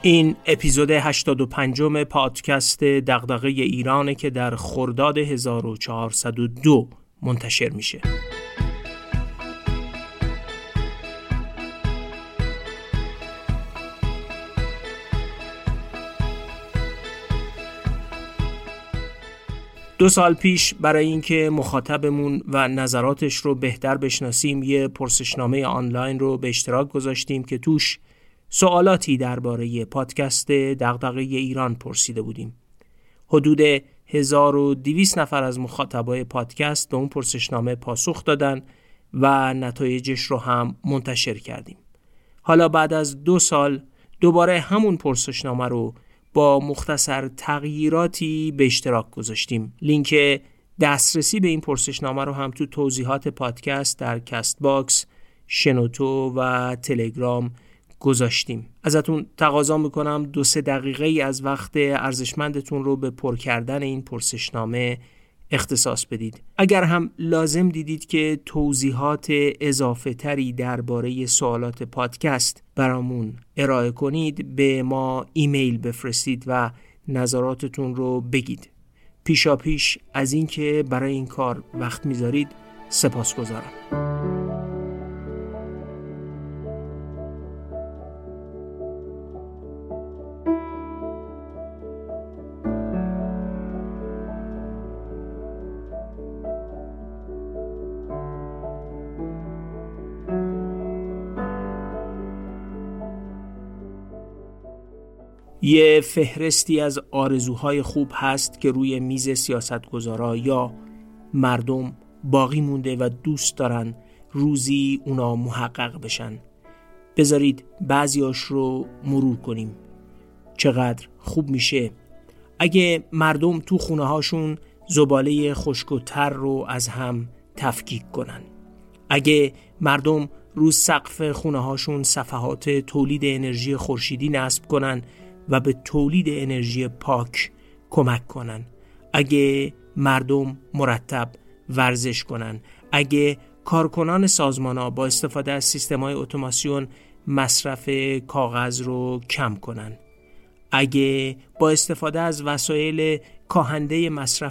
این اپیزود 85 پادکست دغدغه ایرانه که در خرداد 1402 منتشر میشه. دو سال پیش برای اینکه مخاطبمون و نظراتش رو بهتر بشناسیم یه پرسشنامه آنلاین رو به اشتراک گذاشتیم که توش سوالاتی درباره پادکست دغدغه ایران پرسیده بودیم. حدود 1200 نفر از مخاطبای پادکست به اون پرسشنامه پاسخ دادن و نتایجش رو هم منتشر کردیم. حالا بعد از 2 سال دوباره همون پرسشنامه رو با مختصر تغییراتی به اشتراک گذاشتیم. لینک دسترسی به این پرسشنامه رو هم تو توضیحات پادکست در کست باکس، شنوتو و تلگرام گذاشتیم. ازتون تقاضا میکنم 2-3 دقیقه از وقت ارزشمندتون رو به پر کردن این پرسشنامه اختصاص بدید. اگر هم لازم دیدید که توضیحات اضافه تری درباره سوالات پادکست برامون ارائه کنید، به ما ایمیل بفرستید و نظراتتون رو بگید. پیشا پیش از این که برای این کار وقت میذارید سپاسگزارم. یه فهرستی از آرزوهای خوب هست که روی میز سیاستگزارا یا مردم باقی مونده و دوست دارن روزی اونا محقق بشن. بذارید بعضیاش رو مرور کنیم. چقدر خوب میشه اگه مردم تو خونه هاشون زباله خشک و تر رو از هم تفکیک کنن. اگه مردم رو سقف خونه هاشون صفحات تولید انرژی خورشیدی نصب کنن و به تولید انرژی پاک کمک کنن. اگه مردم مرتب ورزش کنن. اگه کارکنان سازمان‌ها با استفاده از سیستم‌های اتوماسیون مصرف کاغذ رو کم کنن. اگه با استفاده از وسایل کاهنده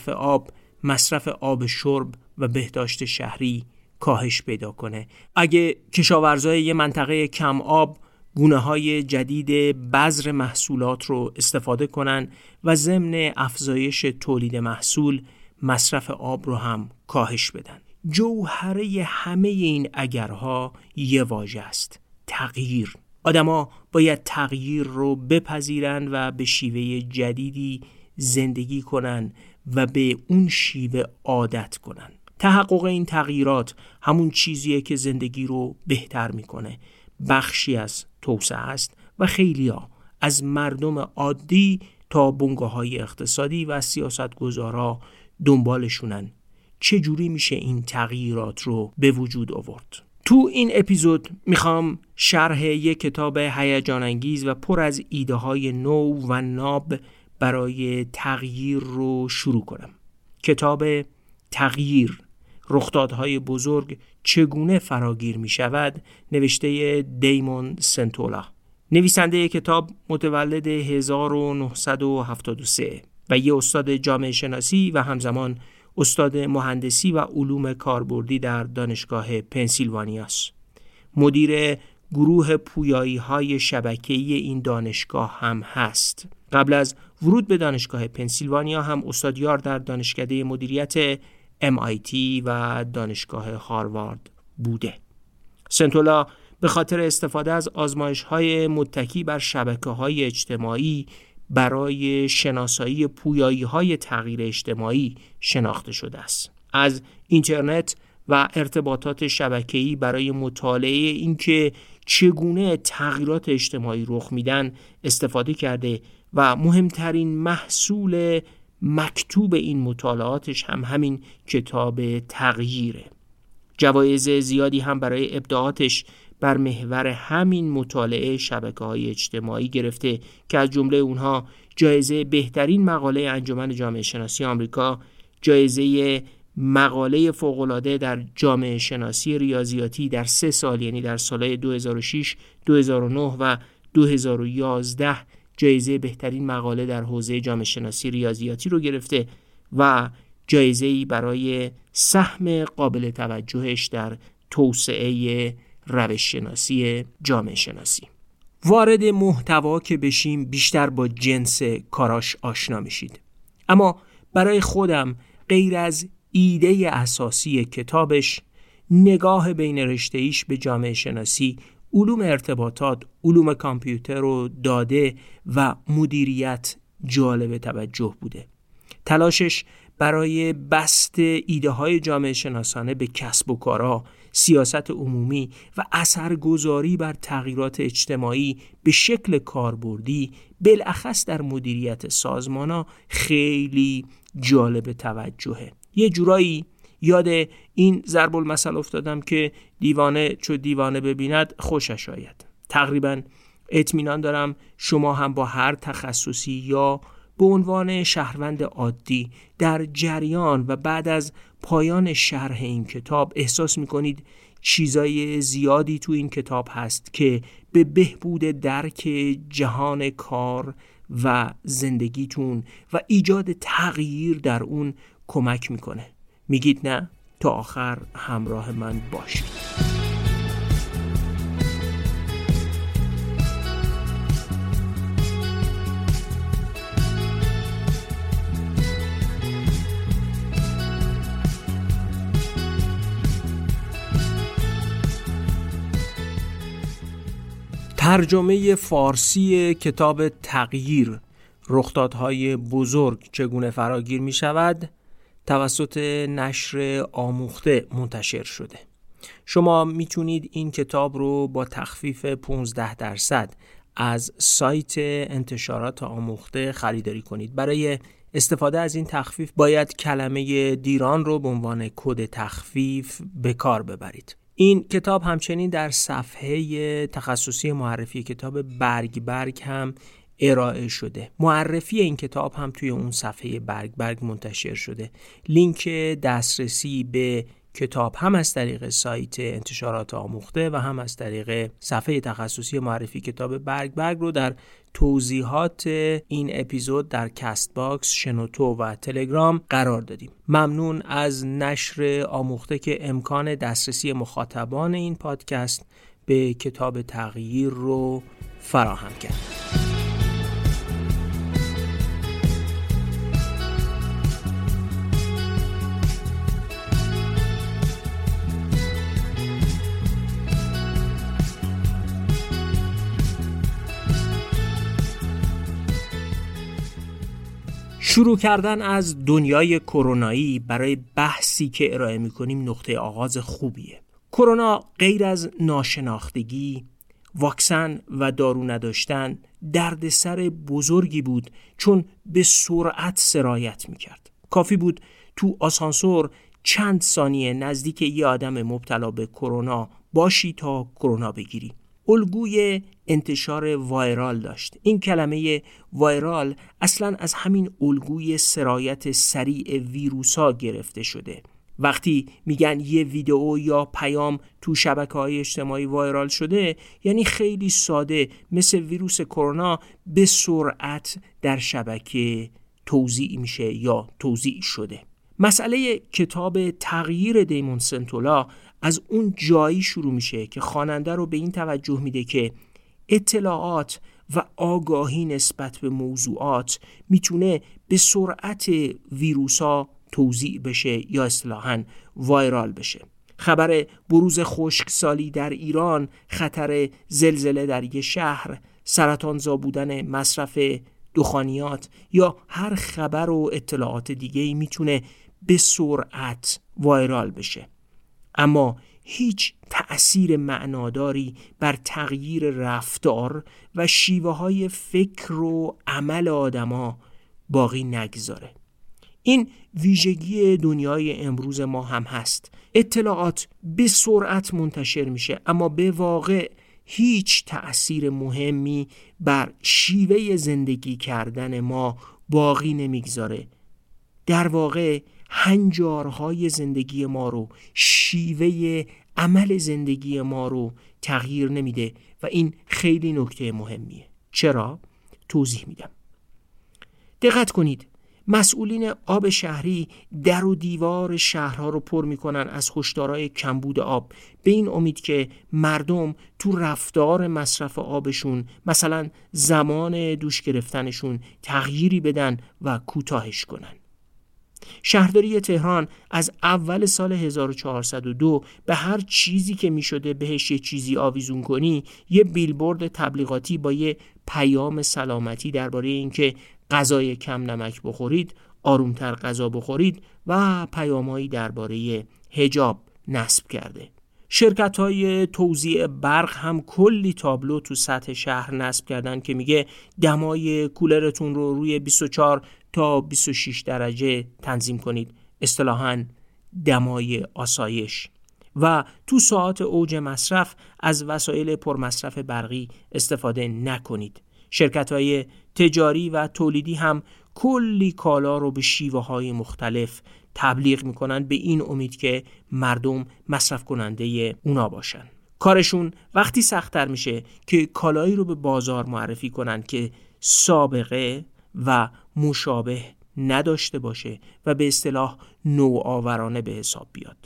مصرف آب شرب و بهداشت شهری کاهش پیدا کنه. اگه کشاورزای یه منطقه کم آب گونه‌های جدید بذر محصولات رو استفاده کنن و ضمن افزایش تولید محصول مصرف آب رو هم کاهش بدن. جوهره همه این اگرها یه واژه است: تغییر. آدما باید تغییر رو بپذیرن و به شیوه جدیدی زندگی کنن و به اون شیوه عادت کنن. تحقق این تغییرات همون چیزیه که زندگی رو بهتر میکنه. بخشی از توسعه است و خیلیا از مردم عادی تا بنگاه‌های اقتصادی و سیاستگزارا دنبالشونن. چجوری میشه این تغییرات رو به وجود آورد؟ تو این اپیزود میخوام شرح یک کتاب هیجان انگیز و پر از ایده های نو و ناب برای تغییر رو شروع کنم. کتاب تغییر، رخدادهای بزرگ چگونه فراگیر می شود، نوشته دیمون سنتولا. نویسنده کتاب متولد 1973 و یه استاد جامعه شناسی و همزمان استاد مهندسی و علوم کاربردی در دانشگاه پنسیلوانیا است. مدیر گروه پویایی های شبکه‌ای این دانشگاه هم هست. قبل از ورود به دانشگاه پنسیلوانیا هم استادیار در دانشکده مدیریت MIT و دانشگاه هاروارد بوده. سنتولا به خاطر استفاده از آزمایش‌های متکی بر شبکه‌های اجتماعی برای شناسایی پویایی‌های تغییر اجتماعی شناخته شده است. از اینترنت و ارتباطات شبکه‌ای برای مطالعه اینکه چگونه تغییرات اجتماعی رخ میدن استفاده کرده و مهمترین محصول مکتوب این مطالعاتش هم همین کتاب تغییره. جوایز زیادی هم برای ابداعاتش بر محور همین مطالعه شبکه‌های اجتماعی گرفته که از جمله اونها جایزه بهترین مقاله انجمن جامعه شناسی آمریکا، جایزه مقاله فوق‌العاده در جامعه شناسی ریاضیاتی در 3 سال، یعنی در سالهای 2006، 2009 و 2011 جایزه بهترین مقاله در حوزه جامعه شناسی ریاضیاتی رو گرفته و جایزه‌ای برای سهم قابل توجهش در توسعه روش شناسی جامعه شناسی. وارد محتوا که بشیم بیشتر با جنس کاراش آشنا میشید. اما برای خودم غیر از ایده اساسی کتابش، نگاه بین رشته‌ایش به جامعه شناسی، علوم ارتباطات، علوم کامپیوتر و داده و مدیریت جالب توجه بوده. تلاشش برای بسط ایده های جامعه شناسانه به کسب و کارها، سیاست عمومی و اثرگذاری بر تغییرات اجتماعی به شکل کاربردی، بالاخص در مدیریت سازمان‌ها، خیلی جالب توجهه. یه جورایی یاد این ضرب المثل افتادم که دیوانه چو دیوانه ببیند خوشش آید. تقریباً اطمینان دارم شما هم با هر تخصصی یا به عنوان شهروند عادی در جریان و بعد از پایان شرح این کتاب احساس می‌کنید چیزای زیادی تو این کتاب هست که به بهبود درک جهان کار و زندگیتون و ایجاد تغییر در اون کمک میکنه. میگید نه؟ تا آخر همراه من باشید. ترجمه فارسی کتاب تغییر، رخدادهای بزرگ چگونه فراگیر می شود توسط نشر آموخته منتشر شده. شما میتونید این کتاب رو با تخفیف 15% از سایت انتشارات آموخته خریداری کنید. برای استفاده از این تخفیف باید کلمه دیران رو به عنوان کد تخفیف به کار ببرید. این کتاب همچنین در صفحه تخصصی معرفی کتاب برگ هم ارائه شده. معرفی این کتاب هم توی اون صفحه برگ منتشر شده. لینک دسترسی به کتاب هم از طریق سایت انتشارات آموخته و هم از طریق صفحه تخصصی معرفی کتاب برگ رو در توضیحات این اپیزود در کست باکس، شنوتو و تلگرام قرار دادیم. ممنون از نشر آموخته که امکان دسترسی مخاطبان این پادکست به کتاب تغییر رو فراهم کرد. شروع کردن از دنیای کرونایی برای بحثی که ارائه می‌کنیم نقطه آغاز خوبیه. کرونا غیر از ناشناختگی، واکسن و دارو نداشتن دردسر بزرگی بود، چون به سرعت سرایت می‌کرد. کافی بود تو آسانسور چند ثانیه نزدیک یه آدم مبتلا به کرونا باشی تا کرونا بگیری. الگوی انتشار وایرال داشت. این کلمه وایرال اصلاً از همین الگوی سرایت سریع ویروسا گرفته شده. وقتی میگن یه ویدئو یا پیام تو شبکه‌های اجتماعی وایرال شده، یعنی خیلی ساده مثل ویروس کرونا به سرعت در شبکه توزیع میشه یا توزیع شده. مسئله کتاب تغییر دیمون سنتولا از اون جایی شروع میشه که خواننده رو به این توجه میده که اطلاعات و آگاهی نسبت به موضوعات میتونه به سرعت ویروسا توزیع بشه یا اصطلاحاً وایرال بشه. خبر بروز خشکسالی در ایران، خطر زلزله در یک شهر، سرطانزا بودن مصرف دخانیات یا هر خبر و اطلاعات دیگه‌ای میتونه به سرعت وایرال بشه. اما هیچ تأثیر معناداری بر تغییر رفتار و شیوه های فکر و عمل آدما باقی نگذاره. این ویژگی دنیای امروز ما هم هست. اطلاعات به سرعت منتشر میشه، اما به واقع هیچ تأثیر مهمی بر شیوه زندگی کردن ما باقی نمیگذاره. در واقع هنجارهای زندگی ما رو، شیوه عمل زندگی ما رو تغییر نمیده و این خیلی نکته مهمیه. چرا؟ توضیح میدم. دقت کنید، مسئولین آب شهری در و دیوار شهرها رو پر میکنن از هشدارهای کمبود آب، به این امید که مردم تو رفتار مصرف آبشون، مثلا زمان دوش گرفتنشون، تغییری بدن و کوتاهش کنن. شهرداری تهران از اول سال 1402 به هر چیزی که می شده بهش یه چیزی آویزون کنی، یه بیلبورد تبلیغاتی با یه پیام سلامتی درباره اینکه غذای کم نمک بخورید، آرومتر غذا بخورید و پیامایی درباره حجاب نصب کرده. شرکت‌های توزیع برق هم کلی تابلو تو سطح شهر نصب کردن که میگه دمای کولرتون رو روی 24 تا 26 درجه تنظیم کنید، اصطلاحاً دمای آسایش. و تو ساعات اوج مصرف از وسایل پرمصرف برقی استفاده نکنید. شرکت‌های تجاری و تولیدی هم کلی کالا رو به شیوه‌های مختلف تبلیغ میکنن به این امید که مردم مصرف کننده اونا باشن. کارشون وقتی سخت‌تر میشه که کالایی رو به بازار معرفی کنن که سابقه و مشابه نداشته باشه و به اصطلاح نوآورانه به حساب بیاد.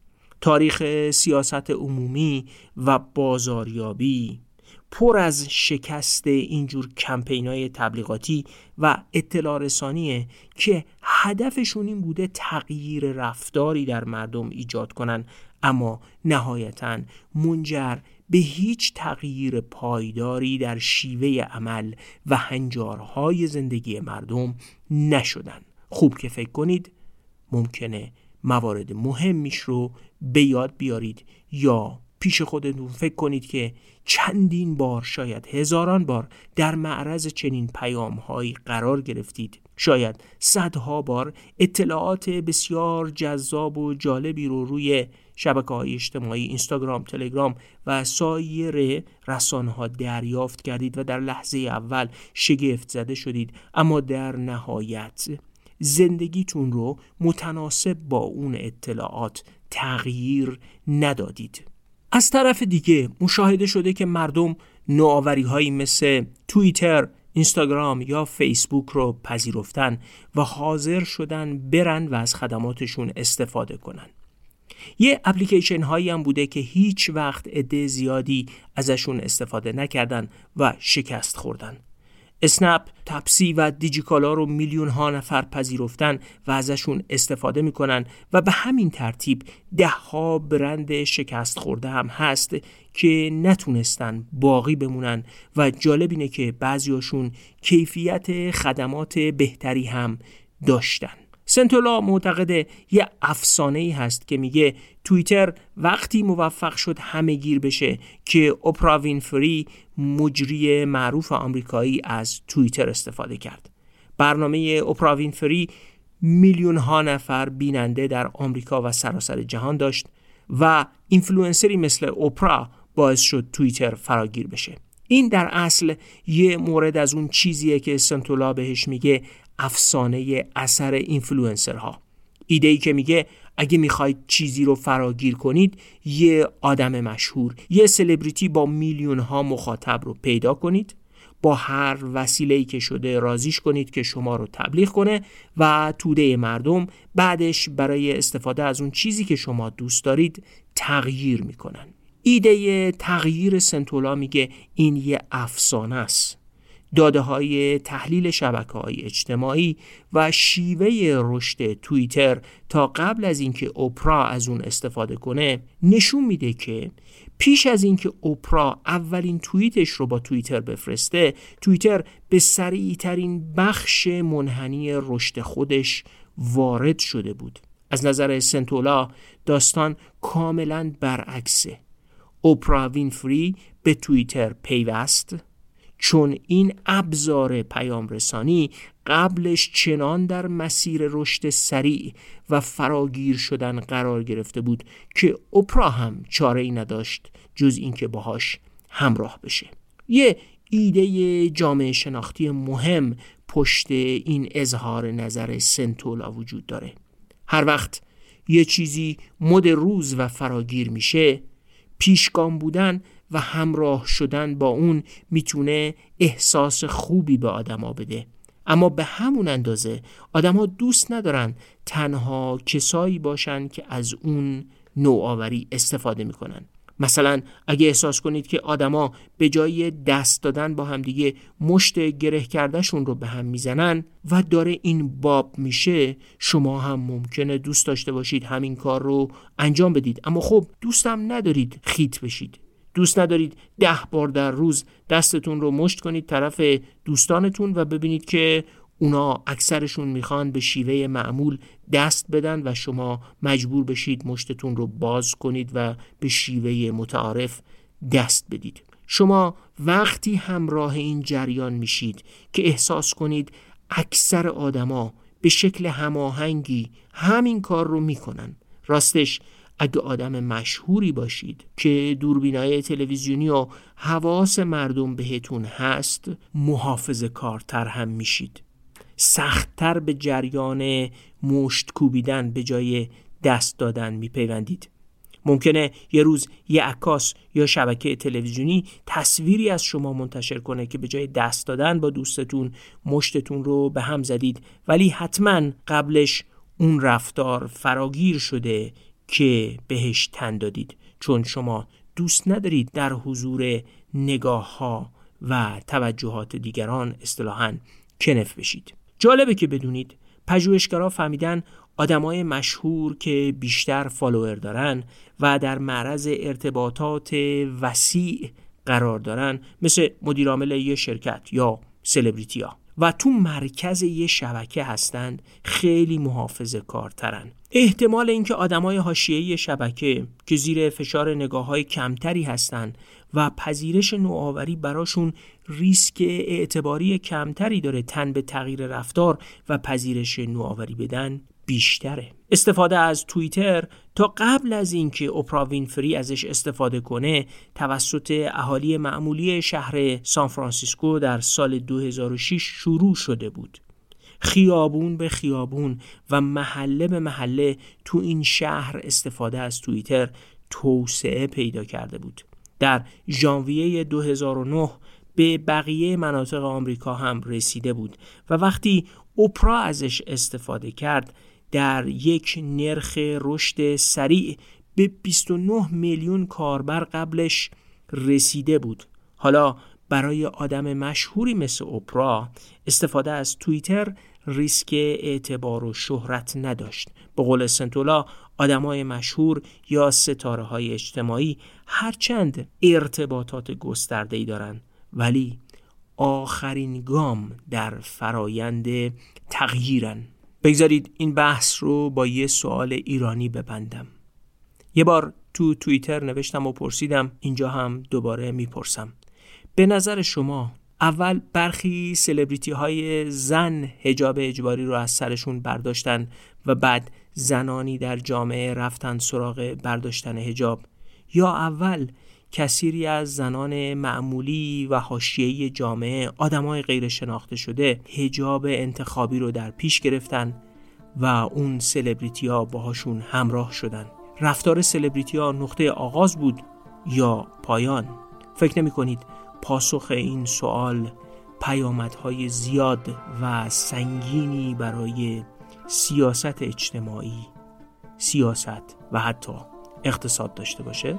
تاریخ سیاست عمومی و بازاریابی پر از شکست اینجور کمپینای تبلیغاتی و اطلاع رسانیه که هدفشون این بوده تغییر رفتاری در مردم ایجاد کنن، اما نهایتاً منجر به هیچ تغییر پایداری در شیوه عمل و هنجارهای زندگی مردم نشدن. خوب که فکر کنید، ممکنه موارد مهمیش رو به یاد بیارید یا پیش خودتون فکر کنید که چندین بار، شاید هزاران بار در معرض چنین پیام‌هایی قرار گرفتید. شاید صدها بار اطلاعات بسیار جذاب و جالبی رو روی شبکه‌های اجتماعی، اینستاگرام، تلگرام و سایر رسانه‌ها دریافت کردید و در لحظه اول شگفت زده شدید، اما در نهایت زندگیتون رو متناسب با اون اطلاعات تغییر ندادید. از طرف دیگه مشاهده شده که مردم نوآوری‌هایی مثل توییتر، اینستاگرام یا فیسبوک رو پذیرفتن و حاضر شدن برن و از خدماتشون استفاده کنن. یه اپلیکیشن هایی هم بوده که هیچ وقت عده زیادی ازشون استفاده نکردن و شکست خوردن. اسنپ، تپسی و دیجیکالا رو میلیون ها نفر پذیرفتن و ازشون استفاده میکنن و به همین ترتیب ده ها برند شکست خورده هم هست که نتونستن باقی بمونن و جالب اینه که بعضیاشون کیفیت خدمات بهتری هم داشتن. سنتولا معتقده یه افسانه‌ای هست که میگه توییتر وقتی موفق شد همه گیر بشه که اوپرا وینفری، مجری معروف آمریکایی، از توییتر استفاده کرد. برنامه اوپرا وینفری میلیون ها نفر بیننده در آمریکا و سراسر جهان داشت و اینفلوئنسری مثل اوپرا باعث شد توییتر فراگیر بشه. این در اصل یه مورد از اون چیزیه که سنتولا بهش میگه افسانه اثر اینفلوئنسرها. ایده‌ای که میگه اگه میخواید چیزی رو فراگیر کنید، یه آدم مشهور، یه سلبریتی با میلیون ها مخاطب رو پیدا کنید، با هر وسیله‌ای که شده رازیش کنید که شما رو تبلیغ کنه و توده مردم بعدش برای استفاده از اون چیزی که شما دوست دارید تغییر میکنن. ایده تغییر سنتولا میگه این یه افسانه است. داده‌های تحلیل شبکه‌های اجتماعی و شیوه رشد توییتر تا قبل از اینکه اوپرا از اون استفاده کنه نشون میده که پیش از اینکه اوپرا اولین توییتش رو با توییتر بفرسته، توییتر به سریع‌ترین بخش منحنی رشد خودش وارد شده بود. از نظر سنتولا داستان کاملاً برعکسه. اوپرا وینفری به توییتر پیوست چون این ابزار پیام رسانی قبلش چنان در مسیر رشد سریع و فراگیر شدن قرار گرفته بود که اوپرا هم چاره‌ای نداشت جز اینکه باهاش همراه بشه. یه ایده جامعه شناختی مهم پشت این اظهار نظر سنتولا وجود داره. هر وقت یه چیزی مد روز و فراگیر میشه، پیشگام بودن و همراه شدن با اون میتونه احساس خوبی به آدما بده. اما به همون اندازه آدما دوست ندارن تنها کسایی باشن که از اون نوآوری استفاده میکنن. مثلا اگه احساس کنید که آدما به جای دست دادن با همدیگه مشت گره کردهشون رو به هم میزنن و داره این باب میشه، شما هم ممکنه دوست داشته باشید همین کار رو انجام بدید، اما خب دوستم ندارید خیت بشید. دوست ندارید 10 بار در روز دستتون رو مشت کنید طرف دوستانتون و ببینید که اونا اکثرشون میخوان به شیوه معمول دست بدن و شما مجبور بشید مشتتون رو باز کنید و به شیوه متعارف دست بدید. شما وقتی همراه این جریان میشید که احساس کنید اکثر آدما به شکل هماهنگی همین کار رو میکنن. راستش اگه آدم مشهوری باشید که دوربینای تلویزیونی و حواس مردم بهتون هست، محافظه کارتر هم میشید. سخت‌تر به جریان مشت کوبیدن به جای دست دادن میپیوندید. ممکنه یه روز یه عکاس یا شبکه تلویزیونی تصویری از شما منتشر کنه که به جای دست دادن با دوستتون مشتتون رو به هم زدید، ولی حتما قبلش اون رفتار فراگیر شده که بهش تن دادید، چون شما دوست ندارید در حضور نگاه‌ها و توجهات دیگران اصطلاحاً کنف بشید. جالبه که بدونید پژوهشگرا فهمیدن آدمای مشهور که بیشتر فالوور دارن و در معرض ارتباطات وسیع قرار دارن، مثل مدیرعامل یه شرکت یا سلبریتی‌ها و تو مرکز یه شبکه هستند، خیلی محافظه کارترن. احتمال اینکه آدمای حاشیه‌ای شبکه که زیر فشار نگاه‌های کمتری هستن و پذیرش نوآوری براشون ریسک اعتباری کمتری داره تن به تغییر رفتار و پذیرش نوآوری بدن بیشتره. استفاده از توییتر تا قبل از اینکه اوپرا وینفری ازش استفاده کنه توسط اهالی معمولی شهر سان فرانسیسکو در سال 2006 شروع شده بود. خیابون به خیابون و محله به محله تو این شهر استفاده از توییتر توسعه پیدا کرده بود. در ژانویه 2009 به بقیه مناطق آمریکا هم رسیده بود و وقتی اوپرا ازش استفاده کرد در یک نرخ رشد سریع به 29 میلیون کاربر قبلش رسیده بود. حالا برای آدم مشهوری مثل اوپرا استفاده از توییتر ریسک اعتبار و شهرت نداشت. به قول سنتولا آدمای مشهور یا ستاره‌های اجتماعی هرچند ارتباطات گسترده‌ای دارن، ولی آخرین گام در فرایند تغییرن. بگذارید این بحث رو با یه سوال ایرانی ببندم. یه بار تو توییتر نوشتم و پرسیدم، اینجا هم دوباره میپرسم. به نظر شما اول برخی سلبریتی های زن حجاب اجباری رو از سرشون برداشتن و بعد زنانی در جامعه رفتن سراغ برداشتن حجاب، یا اول کثیری از زنان معمولی و حاشیه‌ای جامعه، آدمای غیر شناخته شده، حجاب انتخابی رو در پیش گرفتن و اون سلبریتی ها باهاشون همراه شدن؟ رفتار سلبریتی ها نقطه آغاز بود یا پایان؟ فکر نمی کنید پاسخ این سوال پیامدهای زیاد و سنگینی برای سیاست اجتماعی، سیاست و حتی اقتصاد داشته باشه؟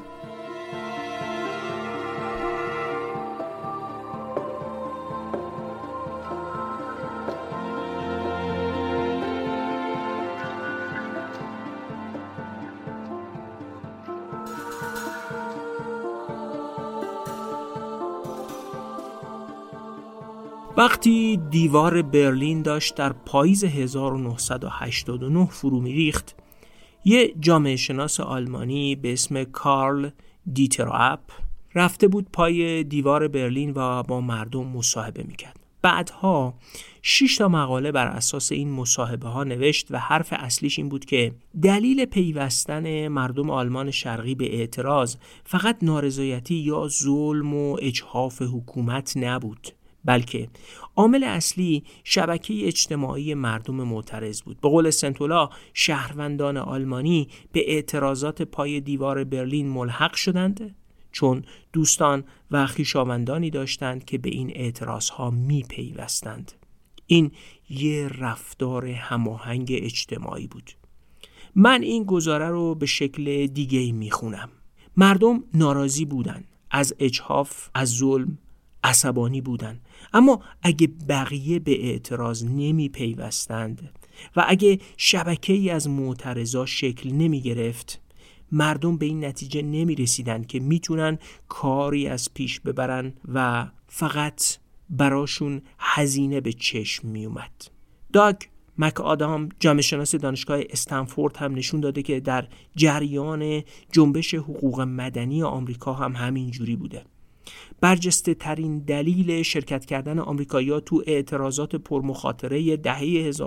وقتی دیوار برلین داشت در پاییز 1989 فرو می‌ریخت، یه جامعه شناس آلمانی به اسم کارل دیتر اپ رفته بود پای دیوار برلین و با مردم مصاحبه می‌کرد. بعدها 6 تا مقاله بر اساس این مصاحبه ها نوشت و حرف اصلیش این بود که دلیل پیوستن مردم آلمان شرقی به اعتراض فقط نارضایتی یا ظلم و اجحاف حکومت نبود، بلکه عامل اصلی شبکه اجتماعی مردم معترض بود. به قول سنتولا شهروندان آلمانی به اعتراضات پای دیوار برلین ملحق شدند چون دوستان و خویشاوندانی داشتند که به این اعتراضها میپیوستند. این یه رفتار هماهنگ اجتماعی بود. من این گزاره رو به شکل دیگه‌ای میخونم. مردم ناراضی بودن از اجحاف، از ظلم، عصبانی بودن، اما اگه بقیه به اعتراض نمی پیوستند و اگه شبکه‌ای از معترضا شکل نمی گرفت، مردم به این نتیجه نمی رسیدن که میتونن کاری از پیش ببرن و فقط براشون هزینه به چشم می اومد. داگ مکآدام، جامعه شناس دانشگاه استنفورد، هم نشون داده که در جریان جنبش حقوق مدنی آمریکا هم همین جوری بوده. برجسته ترین دلیل شرکت کردن آمریکایی‌ها تو اعتراضات پرمخاطره دهه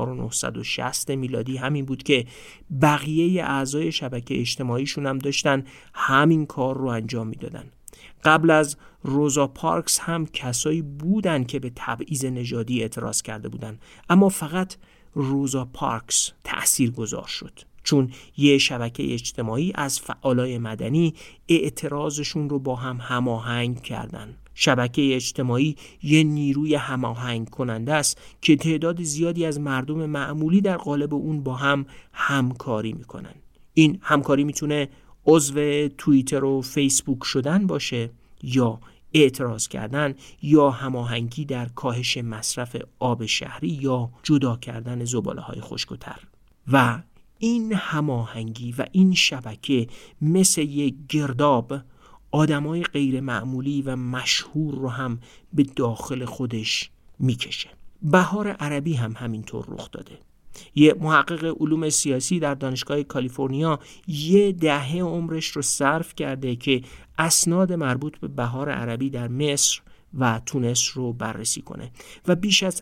1960 میلادی همین بود که بقیه اعضای شبکه اجتماعیشون هم داشتن همین کار رو انجام میدادن. قبل از روزا پارکس هم کسایی بودن که به تبعیض نژادی اعتراض کرده بودن، اما فقط روزا پارکس تأثیرگذار شد چون یه شبکه اجتماعی از فعالای مدنی اعتراضشون رو با هم هماهنگ کردن. شبکه اجتماعی یه نیروی هماهنگ کننده است که تعداد زیادی از مردم معمولی در قالب اون با هم همکاری میکنن. این همکاری میتونه عضو توییتر و فیسبوک شدن باشه، یا اعتراض کردن، یا هماهنگی در کاهش مصرف آب شهری، یا جدا کردن زباله‌های خشک و تر. و این هماهنگی و این شبکه مثل یک گرداب آدمای غیر معمولی و مشهور رو هم به داخل خودش میکشه. بهار عربی هم همینطور رخ داده. یه محقق علوم سیاسی در دانشگاه کالیفرنیا 10 عمرش رو صرف کرده که اسناد مربوط به بهار عربی در مصر و تونس رو بررسی کنه و بیش از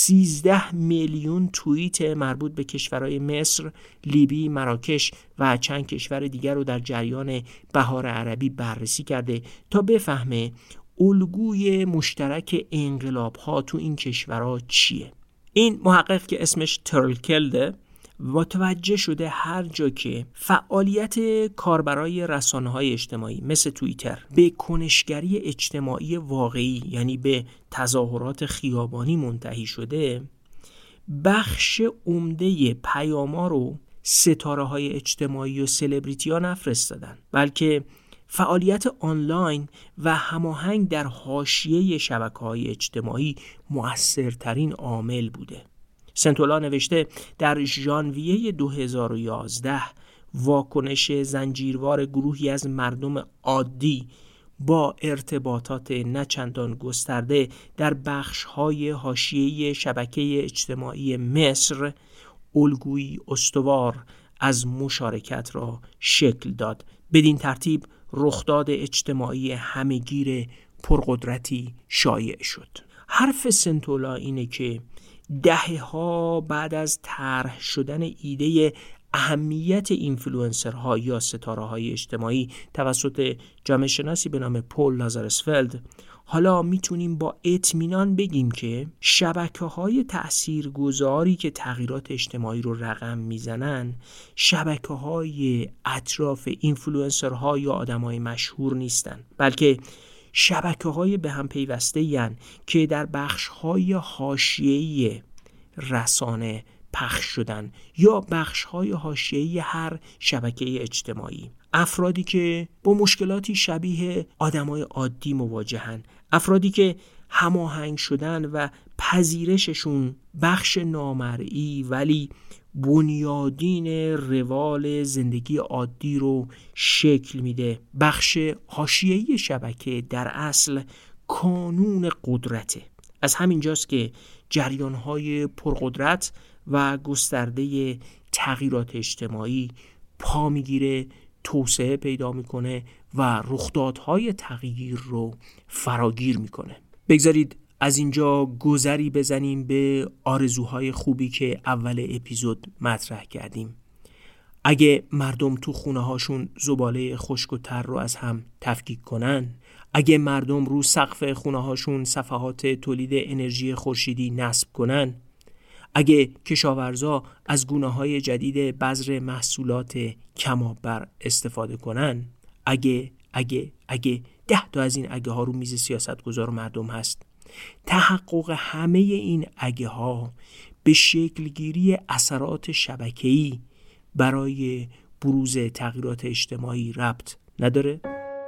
13 میلیون توییت مربوط به کشورهای مصر، لیبی، مراکش و چند کشور دیگر رو در جریان بهار عربی بررسی کرده تا بفهمه الگوی مشترک انقلاب‌ها تو این کشورها چیه. این محقق که اسمش ترلکلده متوجه شده هر جا که فعالیت کاربرای رسانه‌های اجتماعی مثل توییتر به کنشگری اجتماعی واقعی، یعنی به تظاهرات خیابانی منتهی شده، بخش عمده پیاما رو ستاره‌های اجتماعی و سلبریتی‌ها نفرستادن، بلکه فعالیت آنلاین و هماهنگ در حاشیه شبکه‌های اجتماعی مؤثرترین عامل بوده. سنتولا نوشته در ژانویه 2011 واکنش زنجیروار گروهی از مردم عادی با ارتباطات نچندان گسترده در بخش‌های حاشیه شبکه اجتماعی مصر الگویی استوار از مشارکت را شکل داد. بدین ترتیب رخداد اجتماعی همه‌گیر پرقدرتی شایع شد. حرف سنتولا اینه که دهه‌ها بعد از طرح شدن ایده اهمیت اینفلوئنسرها یا ستاره‌های اجتماعی توسط جامعه شناسی به نام پول لازارسفلد، حالا میتونیم با اطمینان بگیم که شبکه‌های تأثیرگذاری که تغییرات اجتماعی رو رقم میزنن شبکه‌های اطراف اینفلوئنسرها یا آدمای مشهور نیستن، بلکه شبکه‌های به هم پیوسته‌این که در بخش‌های حاشیه‌ای رسانه پخش شدن یا بخش‌های حاشیه‌ای هر شبکه اجتماعی. افرادی که با مشکلاتی شبیه آدمای عادی مواجهن، افرادی که هماهنگ شدن و پذیرششون بخش نامرئی ولی بنیادین روال زندگی عادی رو شکل میده. بخش حاشیه‌ای شبکه در اصل کانون قدرته. از همین جاست که جریان‌های پرقدرت و گسترده تغییرات اجتماعی پا میگیره، توسعه پیدا میکنه و رخدادهای تغییر رو فراگیر میکنه. بگذارید از اینجا گذری بزنیم به آرزوهای خوبی که اول اپیزود مطرح کردیم. اگه مردم تو خونه هاشون زباله خشک و تر رو از هم تفکیک کنن، اگه مردم رو سقف خونه هاشون صفحات تولید انرژی خورشیدی نصب کنن، اگه کشاورزا از گونه‌های جدید بذر محصولات کم‌آب استفاده کنن، اگه اگه 10 تا از این اگه ها رو میز سیاستگزار و مردم هست. تحقق همه این اگه ها به شکلگیری اثرات شبکه‌ای برای بروز تغییرات اجتماعی ربط نداره؟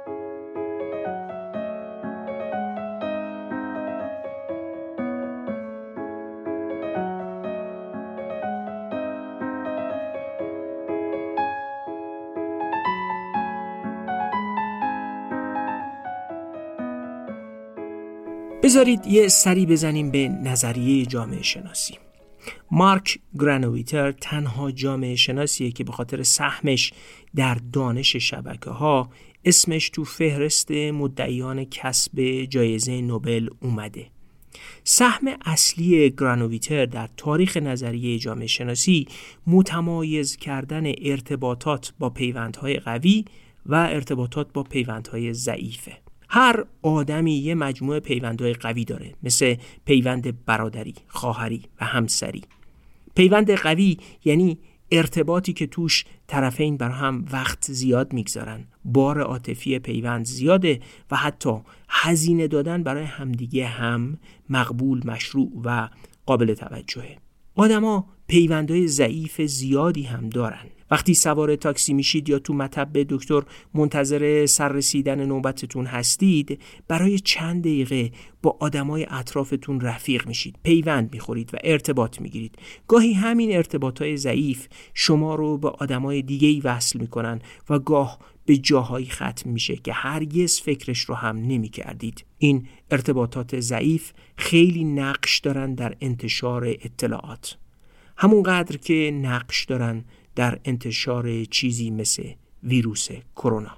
بذارید یه سری بزنیم به نظریه جامعه شناسی. مارک گرانویتر تنها جامعه شناسیه که به خاطر سهمش در دانش شبکه‌ها اسمش تو فهرست مدعیان کسب جایزه نوبل اومده. سهم اصلی گرانویتر در تاریخ نظریه جامعه شناسی متمایز کردن ارتباطات با پیوندهای قوی و ارتباطات با پیوندهای ضعیفه. هر آدمی یه مجموعه پیوندهای قوی داره، مثل پیوند برادری، خواهری و همسری. پیوند قوی یعنی ارتباطی که توش طرفین بر هم وقت زیاد میگذارن، بار عاطفی پیوند زیاده و حتی هزینه دادن برای همدیگه هم مقبول، مشروع و قابل توجهه. آدما پیوندهای ضعیف زیادی هم دارن. وقتی سوار تاکسی میشید یا تو مطب دکتر منتظر سررسیدن نوبتتون هستید، برای چند دقیقه با آدمای اطرافتون رفیق میشید، پیوند میخورید و ارتباط میگیرید. گاهی همین ارتباطهای ضعیف شما رو به آدمای دیگه‌ای وصل میکنن و گاه به جاهایی ختم میشه که هرگز فکرش رو هم نمیکردید. این ارتباطات ضعیف خیلی نقش دارن در انتشار اطلاعات، همونقدر که نقش دارن در انتشار چیزی مثل ویروس کرونا.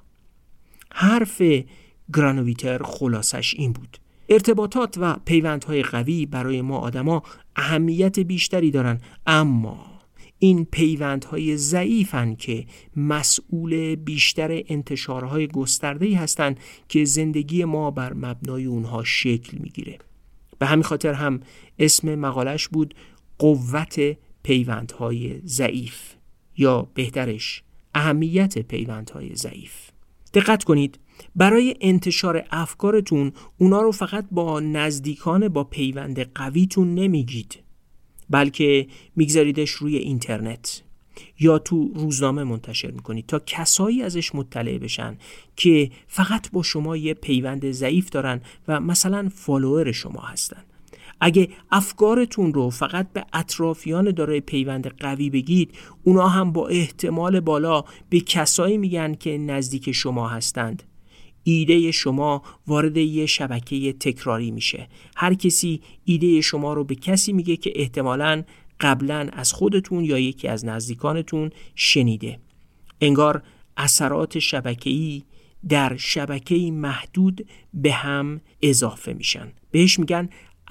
حرف گرانویتر خلاصش این بود: ارتباطات و پیوندهای قوی برای ما آدما اهمیت بیشتری دارن، اما این پیوندهای ضعیفن که مسئول بیشتر انتشارهای گسترده‌ای هستن که زندگی ما بر مبنای اونها شکل میگیره. به همین خاطر هم اسم مقالش بود قوت پیوندهای ضعیف، یا بهترش اهمیت پیوندهای ضعیف. دقت کنید، برای انتشار افکارتون اونا رو فقط با نزدیکان با پیوند قویتون نمیگید، بلکه میگذاریدش روی اینترنت یا تو روزنامه منتشر میکنید تا کسایی ازش مطلع بشن که فقط با شما یه پیوند ضعیف دارن و مثلا فالوور شما هستن. اگه افکارتون رو فقط به اطرافیان دارای پیوند قوی بگید، اونا هم با احتمال بالا به کسایی میگن که نزدیک شما هستند. ایده شما وارد یه شبکه تکراری میشه. هر کسی ایده شما رو به کسی میگه که احتمالاً قبلاً از خودتون یا یکی از نزدیکانتون شنیده. انگار اثرات شبکه‌ای در شبکه‌ای محدود به هم اضافه میشن. بهش میگن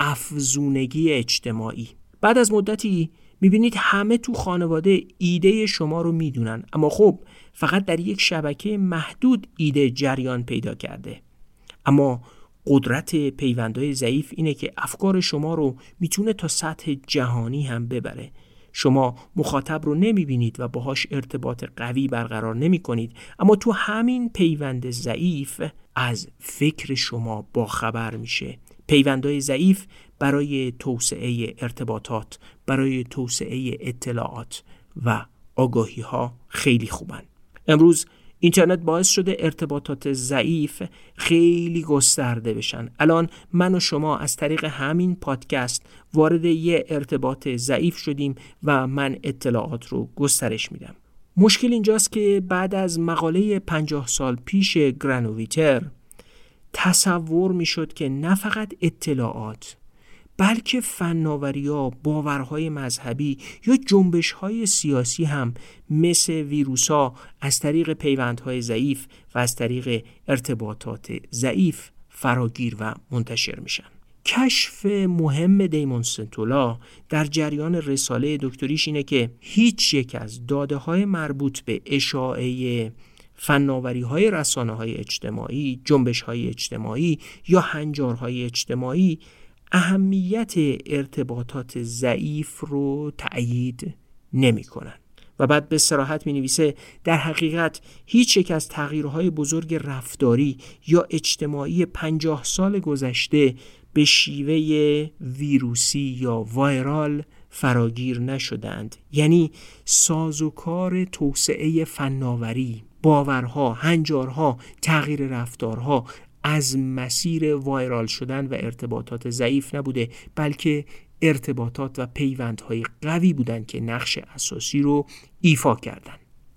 افزونگی اجتماعی. بعد از مدتی میبینید همه تو خانواده ایده شما رو میدونن، اما خب فقط در یک شبکه محدود ایده جریان پیدا کرده. اما قدرت پیوندهای ضعیف اینه که افکار شما رو میتونه تا سطح جهانی هم ببره. شما مخاطب رو نمیبینید و باهاش ارتباط قوی برقرار نمی کنید، اما تو همین پیوند ضعیف از فکر شما باخبر میشه. پیوندهای ضعیف برای توسعه ارتباطات، برای توسعه اطلاعات و آگاهی ها خیلی خوبن. امروز اینترنت باعث شده ارتباطات ضعیف خیلی گسترده بشن. الان من و شما از طریق همین پادکست وارد یه ارتباط ضعیف شدیم و من اطلاعات رو گسترش میدم. مشکل اینجاست که بعد از مقاله 50 سال پیش گرانویتر تصور میشد که نه فقط اطلاعات، بلکه فناوری‌ها، باورهای مذهبی یا جنبش‌های سیاسی هم مثل ویروس‌ها از طریق پیوندهای ضعیف و از طریق ارتباطات ضعیف فراگیر و منتشر میشن. کشف مهم دیمون سنتولا در جریان رساله دکتریش اینه که هیچ یک از داده‌های مربوط به اشاعه فناوری‌های رسانه‌های اجتماعی، جنبش‌های اجتماعی یا هنجارهای اجتماعی اهمیت ارتباطات ضعیف رو تأیید نمی کنن. و بعد به صراحت می‌نویسه در حقیقت هیچ یک از تغییرهای بزرگ رفتاری یا اجتماعی 50 سال گذشته به شیوه ویروسی یا وایرال فراگیر نشدند. یعنی سازوکار توسعه فناوری، باورها، هنجارها، تغییر رفتارها از مسیر وایرال شدن و ارتباطات ضعیف نبوده، بلکه ارتباطات و پیوندهای قوی بودن که نقش اساسی رو ایفا کردن.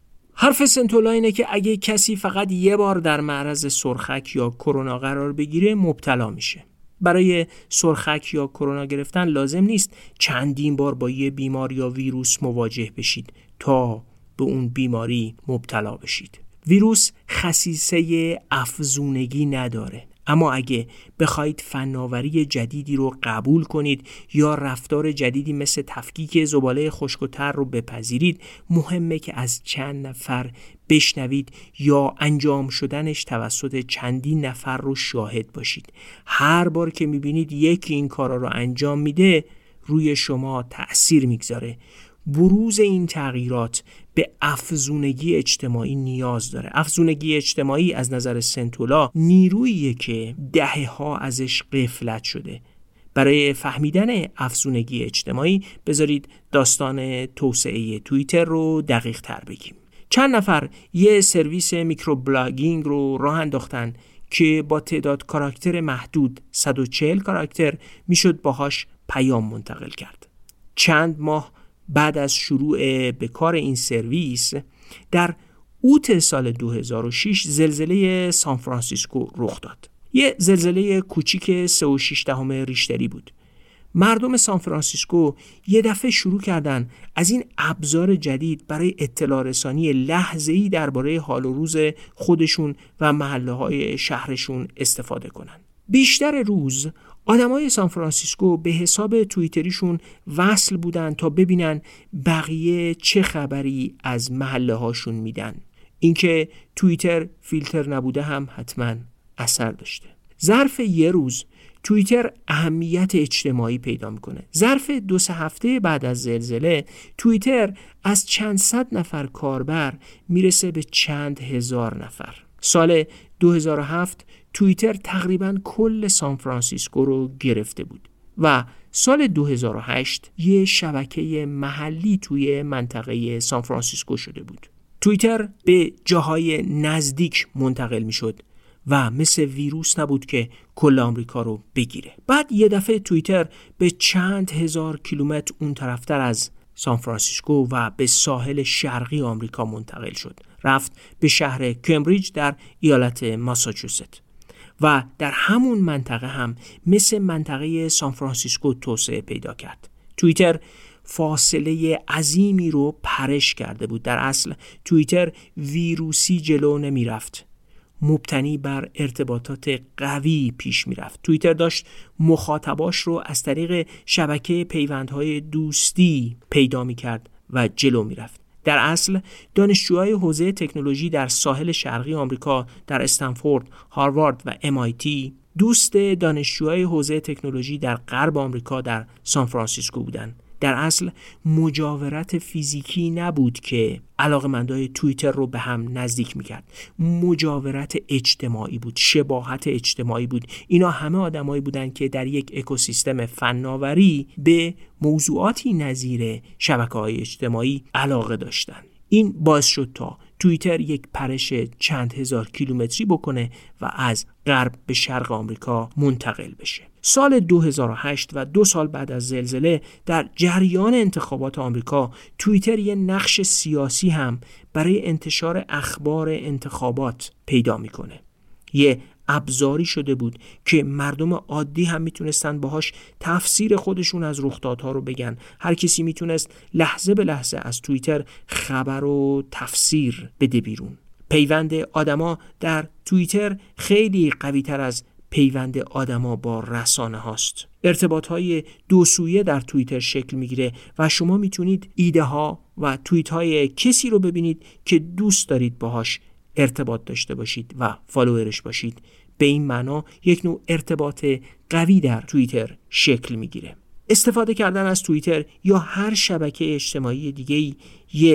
حرف سنتولا اینه که اگه کسی فقط یه بار در معرض سرخک یا کرونا قرار بگیره مبتلا میشه. برای سرخک یا کرونا گرفتن لازم نیست چندین بار با یه بیمار یا ویروس مواجه بشید تا به اون بیماری مبتلا بشید. ویروس خصیصه افزونگی نداره، اما اگه بخواید فناوری جدیدی رو قبول کنید یا رفتار جدیدی مثل تفکیک زباله خشک و تر رو بپذیرید، مهمه که از چند نفر بشنوید یا انجام شدنش توسط چندین نفر رو شاهد باشید. هر بار که میبینید یکی این کارا رو انجام میده، روی شما تأثیر میگذاره. بروز این تغییرات به افزونگی اجتماعی نیاز داره. افزونگی اجتماعی از نظر سنتولا نیروییه که دهه‌ها ازش غفلت شده. برای فهمیدن افزونگی اجتماعی بذارید داستان توسعه توییتر رو دقیق تر بگیم. چند نفر یه سرویس میکرو بلاگینگ رو راه انداختن که با تعداد کاراکتر محدود 140 کاراکتر میشد باهاش پیام منتقل کرد. چند ماه بعد از شروع به کار این سرویس، در اوت سال 2006 زلزله سان فرانسیسکو رخ داد. یه زلزله کوچیک 3.6 ریشتری بود. مردم سان فرانسیسکو یه دفعه شروع کردن از این ابزار جدید برای اطلاع رسانی لحظه‌ای درباره حال و روز خودشون و محله‌های شهرشون استفاده کنن. بیشتر روز آدمای سان فرانسیسکو به حساب توییتریشون وصل بودن تا ببینن بقیه چه خبری از محله هاشون میدن. اینکه توییتر فیلتر نبوده هم حتما اثر داشته. ظرف یه روز توییتر اهمیت اجتماعی پیدا میکنه. ظرف 2-3 هفته بعد از زلزله توییتر از چند صد نفر کاربر میرسه به چند هزار نفر. سال 2007 توییتر تقریباً کل سان فرانسیسکو رو گرفته بود و سال 2008 یه شبکه محلی توی منطقه سان فرانسیسکو شده بود. توییتر به جاهای نزدیک منتقل می شد و مثل ویروس نبود که کل آمریکا رو بگیره. بعد یه دفعه توییتر به چند هزار کیلومتر اون طرفتر از سان فرانسیسکو و به ساحل شرقی آمریکا منتقل شد. رفت به شهر کمبریج در ایالت ماساچوست و در همون منطقه هم مثل منطقه سان فرانسیسکو توسعه پیدا کرد. توییتر فاصله عظیمی رو پرش کرده بود. در اصل توییتر ویروسی جلو نمی رفت، مبتنی بر ارتباطات قوی پیش می رفت. توییتر داشت مخاطباش رو از طریق شبکه پیوندهای دوستی پیدا می کرد و جلو می رفت. در اصل دانشجوهای حوزه تکنولوژی در ساحل شرقی آمریکا در استنفورد، هاروارد و MIT دوست دانشجوهای حوزه تکنولوژی در غرب آمریکا در سان فرانسیسکو بودند. در اصل مجاورت فیزیکی نبود که علاقه‌مندای توییتر رو به هم نزدیک میکرد. مجاورت اجتماعی بود، شباهت اجتماعی بود. اینا همه آدمایی بودن که در یک اکوسیستم فناوری به موضوعاتی نظیر شبکه‌های اجتماعی علاقه داشتن. این باعث شد تا توییتر یک پرش چند هزار کیلومتری بکنه و از غرب به شرق آمریکا منتقل بشه. سال 2008 و 2 سال بعد از زلزله در جریان انتخابات آمریکا توییتر یه نقش سیاسی هم برای انتشار اخبار انتخابات پیدا میکنه. یه ابزاری شده بود که مردم عادی هم میتونستن باهاش تفسیر خودشون از رخدادها رو بگن. هر کسی میتونست لحظه به لحظه از توییتر خبر و تفسیر بده بیرون. پیوند آدما در توییتر خیلی قوی تر از پیوند آدما با رسانه هاست. ارتباط های دو سویه در توییتر شکل میگیره و شما میتونید ایده ها و توییت های کسی رو ببینید که دوست دارید باهاش ارتباط داشته باشید و فالوورش باشید. به این معنا یک نوع ارتباط قوی در توییتر شکل میگیره. استفاده کردن از توییتر یا هر شبکه اجتماعی دیگه‌ای یه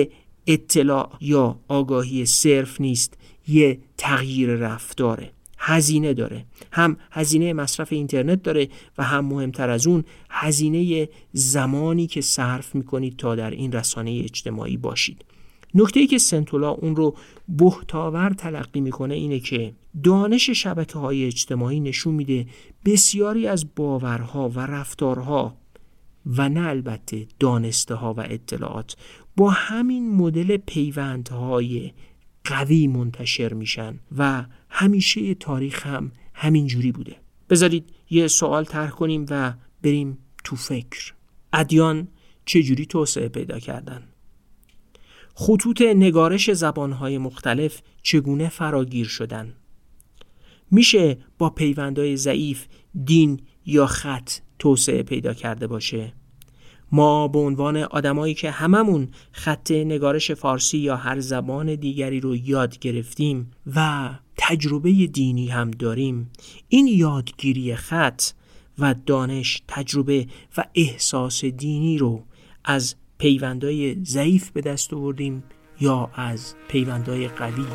اطلاع یا آگاهی صرف نیست، یه تغییر رفتاره، هزینه داره. هم هزینه مصرف اینترنت داره و هم مهمتر از اون هزینه زمانی که صرف میکنید تا در این رسانه اجتماعی باشید. نکته‌ای که سنتولا اون رو بهتاور تلقی میکنه اینه که دانش شبکه‌های اجتماعی نشون میده بسیاری از باورها و رفتارها و نه البته دانسته ها و اطلاعات با همین مدل پیوندهای قوی منتشر میشن و همیشه تاریخ هم همین جوری بوده. بذارید یه سوال طرح کنیم و بریم تو فکر. ادیان چجوری توسعه پیدا کردن؟ خطوط نگارش زبانهای مختلف چگونه فراگیر شدن؟ میشه با پیوندهای ضعیف دین یا خط توسعه پیدا کرده باشه؟ ما به عنوان آدمایی که هممون خط نگارش فارسی یا هر زبان دیگری رو یاد گرفتیم و تجربه دینی هم داریم، این یادگیری خط و دانش، تجربه و احساس دینی رو از پیوندهای ضعیف به دست آوردیم یا از پیوندهای قوی؟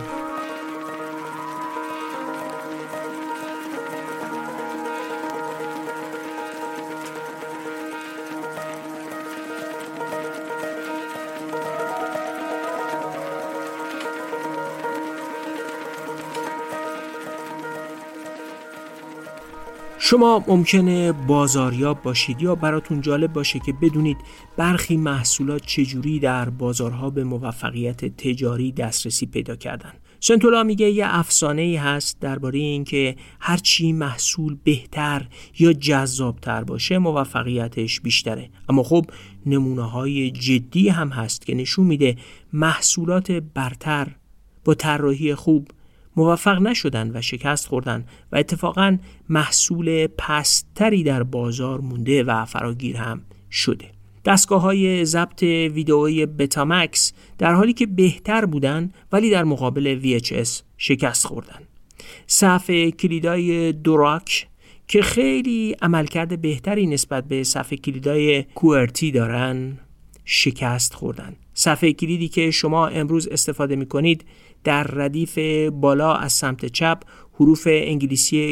شما ممکنه بازاریاب باشید یا براتون جالب باشه که بدونید برخی محصولات چجوری در بازارها به موفقیت تجاری دسترسی پیدا کردن. سنتولا میگه یه افسانه‌ای هست درباره اینکه هرچی محصول بهتر یا جذابتر باشه موفقیتش بیشتره. اما خب نمونه‌های جدی هم هست که نشون میده محصولات برتر با طراحی خوب موفق نشدن و شکست خوردن و اتفاقاً محصول پستری در بازار مونده و فراگیر هم شده. دستگاه‌های ضبط ویدئویی بتامکس در حالی که بهتر بودن ولی در مقابل VHS شکست خوردن. صفحه کلیدای دوراک که خیلی عملکرد بهتری نسبت به صفحه کلیدای QWERTY دارن شکست خوردن. صفحه کلیدی که شما امروز استفاده می‌کنید در ردیف بالا از سمت چپ حروف انگلیسی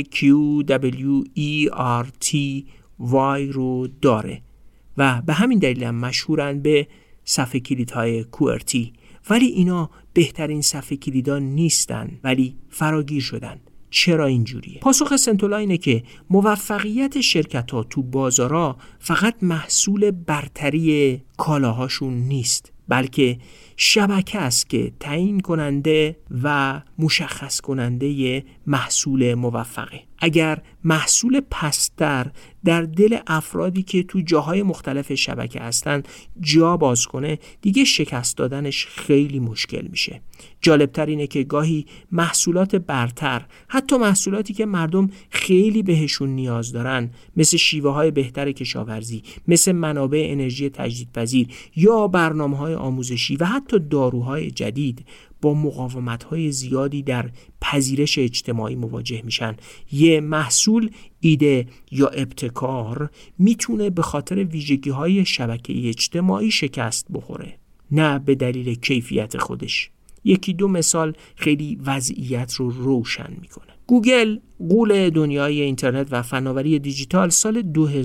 QWERTY رو داره و به همین دلیل هم مشهورن به صفحه کلیدهای QWERTY، ولی اینا بهترین صفحه کلیدها نیستن ولی فراگیر شدن. چرا اینجوریه؟ پاسخ سنتولا اینه که موفقیت شرکت‌ها تو بازارها فقط محصول برتری کالاهاشون نیست، بلکه شبکه است که تعیین کننده و مشخص کننده محصول موفقه. اگر محصول پستر در دل افرادی که تو جاهای مختلف شبکه هستن جا باز کنه، دیگه شکست دادنش خیلی مشکل میشه. جالبتر اینه که گاهی محصولات برتر، حتی محصولاتی که مردم خیلی بهشون نیاز دارن، مثل شیوه های بهتر کشاورزی، مثل منابع انرژی تجدیدپذیر یا برنامه‌های آموزشی و حتی داروهای جدید، با مقاومت‌های زیادی در پذیرش اجتماعی مواجه میشن. یه محصول، ایده یا ابتکار میتونه به خاطر ویژگی‌های شبکه اجتماعی شکست بخوره، نه به دلیل کیفیت خودش. یکی دو مثال خیلی وضعیت رو روشن میکنه. گوگل، غول دنیای اینترنت و فناوری دیجیتال، سال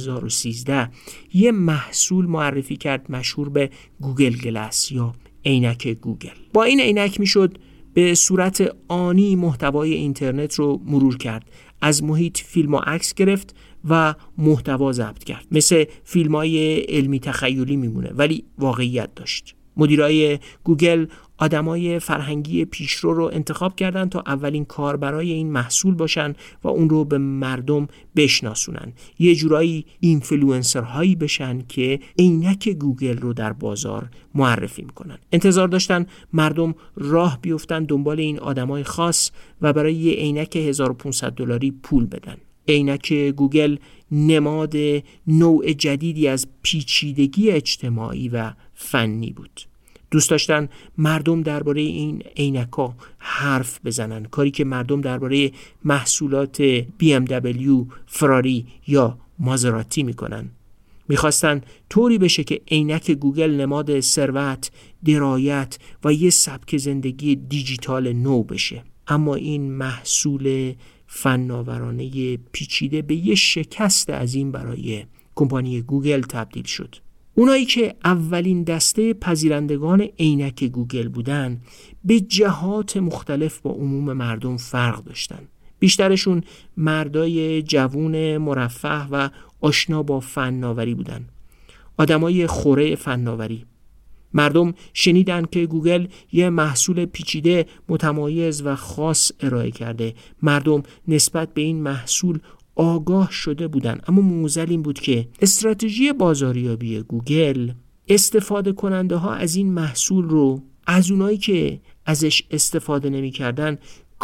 2013 یه محصول معرفی کرد مشهور به گوگل گلس یا عینک گوگل. با این عینک میشد به صورت آنی محتوای اینترنت رو مرور کرد، از محیط فیلم و عکس گرفت و محتوا ضبط کرد. مثل فیلم‌های علمی تخیلی میمونه ولی واقعیت داشت. مدیرای گوگل آدمای فرهنگی پیشرو رو انتخاب کردن تا اولین کاربرای این محصول باشن و اون رو به مردم بشناسونن، یه جورایی اینفلوئنسرهایی بشن که عینک گوگل رو در بازار معرفی میکنن. انتظار داشتن مردم راه بیفتن دنبال این آدمای خاص و برای یه عینک $1500 پول بدن. عینک گوگل نماد نوع جدیدی از پیچیدگی اجتماعی و فنی بود. دوست داشتن مردم درباره این عینک‌ها حرف بزنن، کاری که مردم درباره محصولات BMW، فراری یا مازراتی میکنن. میخواستن طوری بشه که عینک گوگل نماد ثروت، درایت و یه سبک زندگی دیجیتال نو بشه. اما این محصول فناورانه پیچیده به یه شکست عظیم برای کمپانی گوگل تبدیل شد. اونایی که اولین دسته پذیرندگان عینک گوگل بودن به جهات مختلف با عموم مردم فرق داشتن. بیشترشون مردای جوون مرفه و آشنا با فناوری بودن، آدمای خوره فناوری. مردم شنیدن که گوگل یه محصول پیچیده، متمایز و خاص ارائه کرده. مردم نسبت به این محصول آگاه شده بودن، اما معضل این بود که استراتژی بازاریابی گوگل استفاده کننده ها از این محصول رو از اونایی که ازش استفاده نمی کردن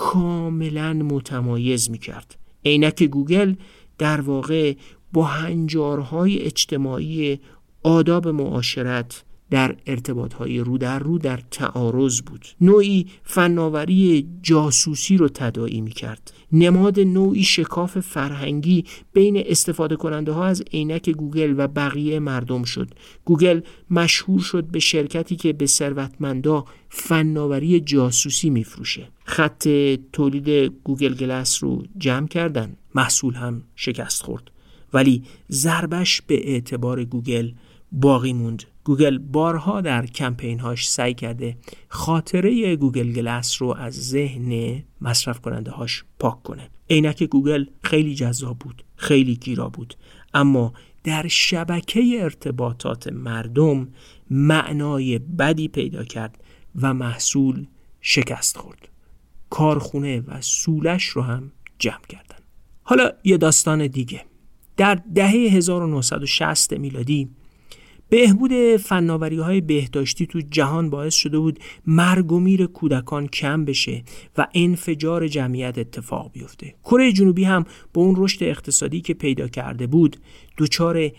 کاملا متمایز می کرد. عینک گوگل در واقع با هنجارهای اجتماعی آداب معاشرت در ارتباطهای رو در رو در تعارض بود. نوعی فناوری جاسوسی رو تداعی می کرد. نماد نوعی شکاف فرهنگی بین استفاده کننده ها از عینک گوگل و بقیه مردم شد. گوگل مشهور شد به شرکتی که به ثروتمندا فناوری جاسوسی می فروشه. خط تولید گوگل گلس رو جمع کردن. محصول هم شکست خورد. ولی ضربش به اعتبار گوگل باقی موند. گوگل بارها در کمپین‌هاش سعی کرده خاطره گوگل گلس رو از ذهن مصرف کننده هاش پاک کنه. عینک گوگل خیلی جذاب بود، خیلی گیرا بود، اما در شبکه ارتباطات مردم معنای بدی پیدا کرد و محصول شکست خورد. کارخونه و سولش رو هم جمع کردن. حالا یه داستان دیگه. در دهه 1960 میلادی بهبود فناوری‌های بهداشتی تو جهان باعث شده بود مرگ و میر کودکان کم بشه و انفجار جمعیت اتفاق بیفته. کره جنوبی هم با اون رشد اقتصادی که پیدا کرده بود دچار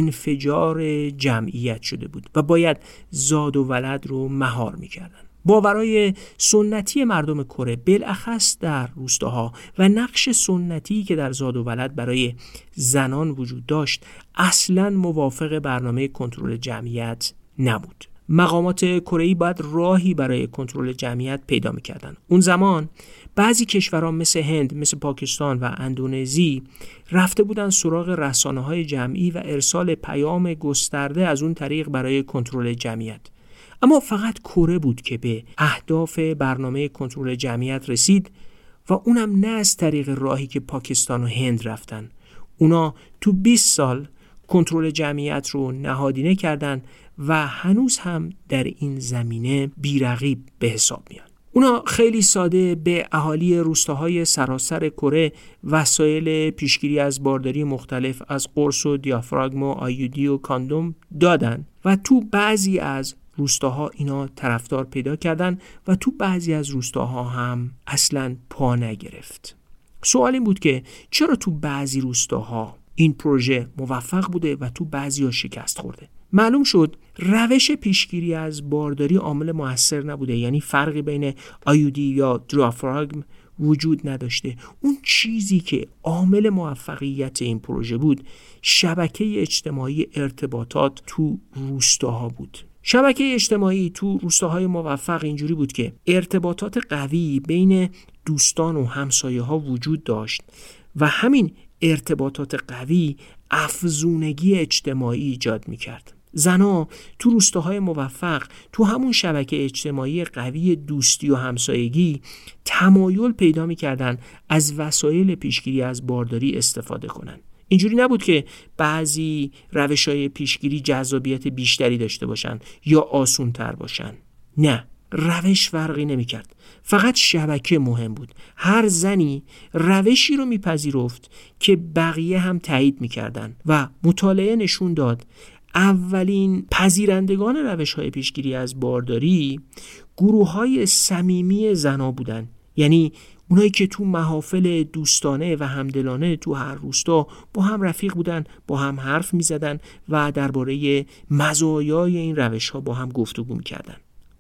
انفجار جمعیت شده بود و باید زاد و ولد رو مهار می‌کردن. باورهای سنتی مردم کره بالاخص در روستاها و نقش سنتی که در زاد و ولد برای زنان وجود داشت اصلاً موافق برنامه کنترل جمعیت نبود. مقامات کره‌ای باید راهی برای کنترل جمعیت پیدا می‌کردن. اون زمان بعضی کشورها مثل هند، مثل پاکستان و اندونزی رفته بودن سراغ رسانه‌های جمعی و ارسال پیام گسترده از اون طریق برای کنترل جمعیت. اما فقط کره بود که به اهداف برنامه کنترل جمعیت رسید و اونم نه از طریق راهی که پاکستان و هند رفتن. اونا تو 20 سال کنترل جمعیت رو نهادینه کردن و هنوز هم در این زمینه بی‌رقیب به حساب میان. اونا خیلی ساده به اهالی روستاهای سراسر کره وسایل پیشگیری از بارداری مختلف از قرص و دیافراگم و آیودی و کاندوم دادن و تو بعضی از روستاها اینا طرفدار پیدا کردن و تو بعضی از روستاها هم اصلاً پا نگرفت. سوال این بود که چرا تو بعضی روستاها این پروژه موفق بوده و تو بعضی‌ها شکست خورده؟ معلوم شد روش پیشگیری از بارداری عامل مؤثر نبوده، یعنی فرقی بین آیودی یا دیافراگم وجود نداشته. اون چیزی که عامل موفقیت این پروژه بود شبکه اجتماعی ارتباطات تو روستاها بود. شبکه اجتماعی تو روستاهای موفق اینجوری بود که ارتباطات قوی بین دوستان و همسایه ها وجود داشت و همین ارتباطات قوی افزونگی اجتماعی ایجاد میکرد. زنها تو روستاهای موفق تو همون شبکه اجتماعی قوی دوستی و همسایگی تمایل پیدا میکردن از وسایل پیشگیری از بارداری استفاده کنن. اینجوری نبود که بعضی روش‌های پیشگیری جذابیت بیشتری داشته باشن یا آسون‌تر باشن. نه، روش فرقی نمی‌کرد. فقط شبکه مهم بود. هر زنی روشی رو میپذیرفت که بقیه هم تایید می‌کردن و مطالعه نشون داد اولین پذیرندگان روش‌های پیشگیری از بارداری گروه‌های صمیمی زن‌ها بودن. یعنی اونایی که تو محافل دوستانه و همدلانه تو هر روستا با هم رفیق بودن، با هم حرف می زدن و درباره مزایای این روش ها با هم گفتگو می کردن.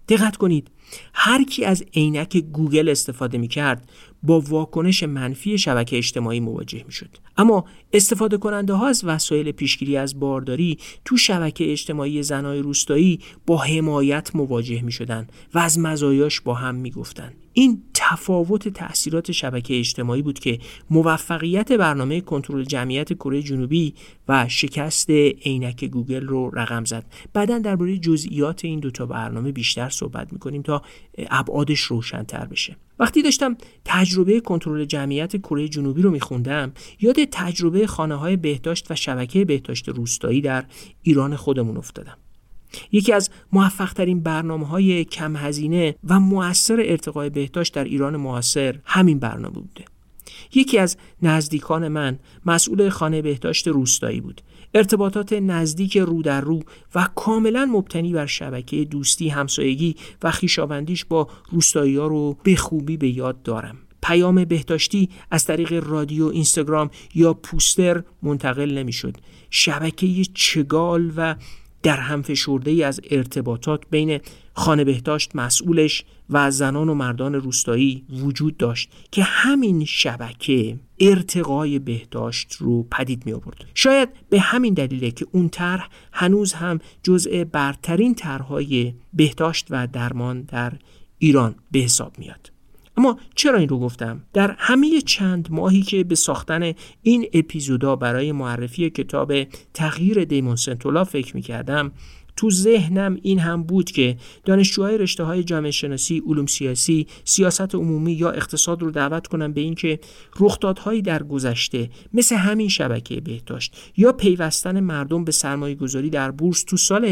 دقت کنید، هر کی از عینک گوگل استفاده می‌کرد با واکنش منفی شبکه اجتماعی مواجه می‌شد. اما استفاده کننده ها از وسایل پیشگیری از بارداری تو شبکه اجتماعی زنای روستایی با حمایت مواجه می‌شدن و از مزایاش با هم می‌گفتن. این تفاوت تأثیرات شبکه اجتماعی بود که موفقیت برنامه کنترل جمعیت کره جنوبی و شکست عینک گوگل رو رقم زد. بعداً درباره جزئیات این دوتا برنامه بیشتر صحبت می‌کنیم تا ابعادش روشن‌تر بشه. وقتی داشتم تجربه کنترل جمعیت کره جنوبی رو می‌خوندم، یاد تجربه خانه‌های بهداشت و شبکه بهداشت روستایی در ایران خودمون افتادم. یکی از موفق‌ترین برنامه‌های کم هزینه و مؤثر ارتقای بهداشت در ایران معاصر همین برنامه بوده. یکی از نزدیکان من مسئول خانه بهداشت روستایی بود. ارتباطات نزدیک رو در رو و کاملا مبتنی بر شبکه دوستی، همسایگی و خویشاوندیش با روستایی‌ها رو به خوبی به یاد دارم. پیام بهداشتی از طریق رادیو، اینستاگرام یا پوستر منتقل نمی‌شد. شبکه چگال و در هم فشرده‌ای از ارتباطات بین خانه بهداشت مسئولش و زنان و مردان روستایی وجود داشت که همین شبکه ارتقای بهداشت رو پدید می آورد. شاید به همین دلیله که اون طرح هنوز هم جزء برترین طرح‌های بهداشت و درمان در ایران به حساب میاد. اما چرا این رو گفتم؟ در همه چند ماهی که به ساختن این اپیزودا برای معرفی کتاب تغییر دیمون سنتولا فکر می‌کردم، تو ذهنم این هم بود که دانشجوهای رشته‌های جامعه شناسی، علوم سیاسی، سیاست عمومی یا اقتصاد رو دعوت کنم به این که رخدادهایی در گذشته مثل همین شبکه بهداشت یا پیوستن مردم به سرمایه‌گذاری در بورس تو سال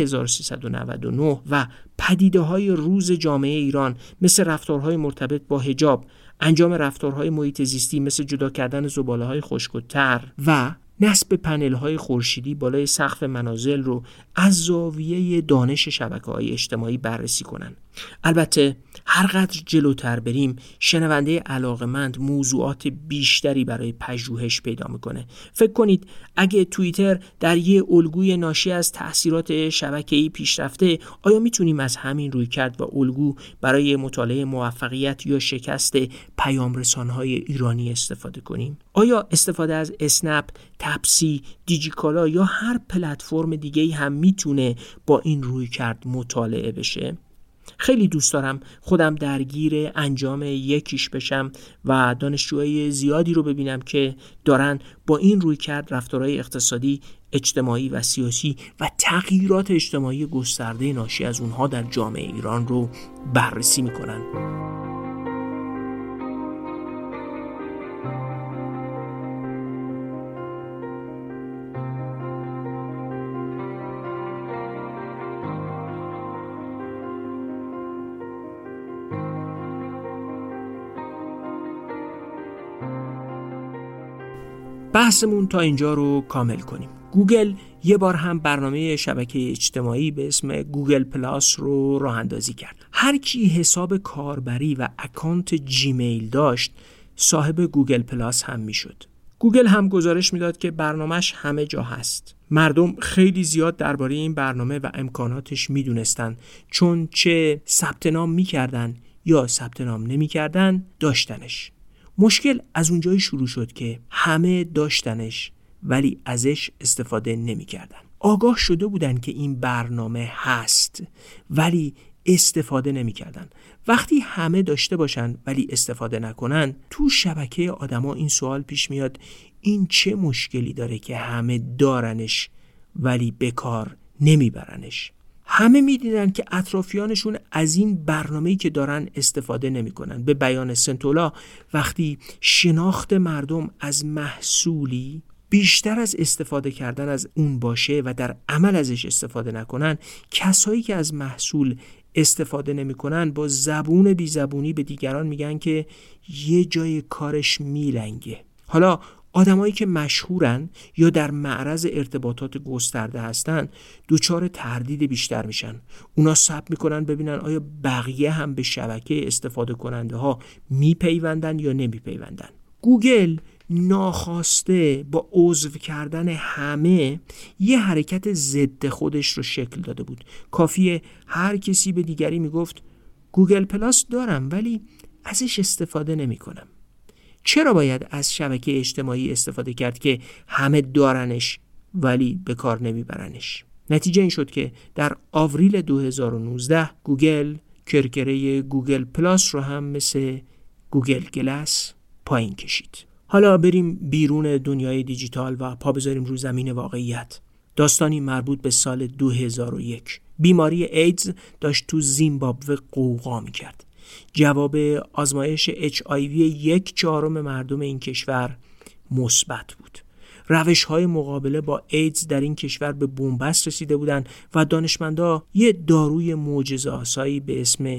1399 و پدیده‌های روز جامعه ایران مثل رفتارهای مرتبط با حجاب، انجام رفتارهای محیط زیستی مثل جدا کردن زباله‌های خشک و تر و نصب پنل‌های خورشیدی بالای سقف منازل رو از زاویه دانش شبکه‌های اجتماعی بررسی کنن. البته هر قدر جلوتر بریم شنونده علاقه‌مند موضوعات بیشتری برای پژوهش پیدا میکنه. فکر کنید اگه توییتر در یه الگوی ناشی از تأثیرات شبکه‌ای پیشرفته، آیا میتونیم از همین رویکرد و الگو برای مطالعه موفقیت یا شکست پیام‌رسان‌های ایرانی استفاده کنیم؟ آیا استفاده از اسنپ، تپسی، دیجیکالا یا هر پلتفرم دیگه‌ای هم میتونه با این رویکرد مطالعه بشه؟ خیلی دوست دارم خودم درگیر انجام یکیش بشم و دانشجوهای زیادی رو ببینم که دارن با این رویکرد رفتارهای اقتصادی، اجتماعی و سیاسی و تغییرات اجتماعی گسترده ناشی از اونها در جامعه ایران رو بررسی میکنن. بحثمون تا اینجا رو کامل کنیم. گوگل یه بار هم برنامه شبکه اجتماعی به اسم گوگل پلاس رو راه اندازی کرد. هر کی حساب کاربری و اکانت جیمیل داشت صاحب گوگل پلاس هم میشد. گوگل هم گزارش میداد که برنامه‌اش همه جا هست. مردم خیلی زیاد درباره این برنامه و امکاناتش میدونستن، چون چه ثبت نام میکردن یا ثبت نام نمیکردن داشتنش. مشکل از اونجایی شروع شد که همه داشتنش ولی ازش استفاده نمی کردن. آگاه شده بودن که این برنامه هست ولی استفاده نمی کردن. وقتی همه داشته باشن ولی استفاده نکنن، تو شبکه آدما این سوال پیش میاد این چه مشکلی داره که همه دارنش ولی به کار نمی برنش. همه می‌دیدن که اطرافیانشون از این برنامه‌ای که دارن استفاده نمی‌کنن. به بیان سنتولا، وقتی شناخت مردم از محصولی بیشتر از استفاده کردن از اون باشه و در عمل ازش استفاده نکنن، کسایی که از محصول استفاده نمی‌کنن با زبون بی زبونی به دیگران میگن که یه جای کارش میلنگه. حالا آدمایی که مشهورن یا در معرض ارتباطات گسترده هستن دوچار تردید بیشتر میشن. اونا صبر میکنن ببینن آیا بقیه هم به شبکه استفاده کننده ها میپیوندن یا نمیپیوندن. گوگل ناخواسته با عضو کردن همه یه حرکت ضد خودش رو شکل داده بود. کافیه هر کسی به دیگری میگفت گوگل پلاس دارم ولی ازش استفاده نمی کنم. چرا باید از شبکه اجتماعی استفاده کرد که همه دارنش ولی به کار نمیبرنش؟ نتیجه این شد که در آوریل 2019 گوگل کرکره گوگل پلاس رو هم مثل گوگل گلس پایین کشید. حالا بریم بیرون دنیای دیجیتال و پا بذاریم رو زمین واقعیت. داستانی مربوط به سال 2001. بیماری ایدز داشت تو زیمبابوه قوقا میکرد. جواب آزمایش HIV 1/4 مردم این کشور مثبت بود. روش‌های مقابله با ایدز در این کشور به بنبست رسیده بودند و دانشمندا یه داروی معجزه‌آسایی به اسم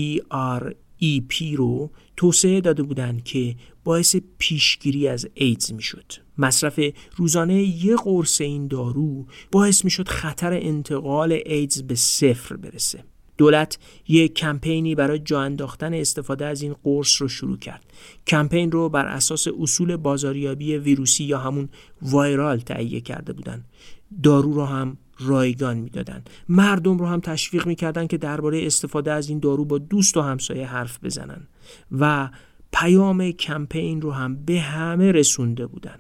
PrEP رو توسعه داده بودند که باعث پیشگیری از ایدز میشد. مصرف روزانه یه قرص این دارو باعث میشد خطر انتقال ایدز به 0 برسه. دولت یک کمپینی برای جا انداختن استفاده از این قرص رو شروع کرد. کمپین رو بر اساس اصول بازاریابی ویروسی یا همون وایرال تهیه کرده بودن. دارو رو هم رایگان میدادن. مردم رو هم تشویق میکردن که درباره استفاده از این دارو با دوست و همسایه حرف بزنن و پیام کمپین رو هم به همه رسونده بودن.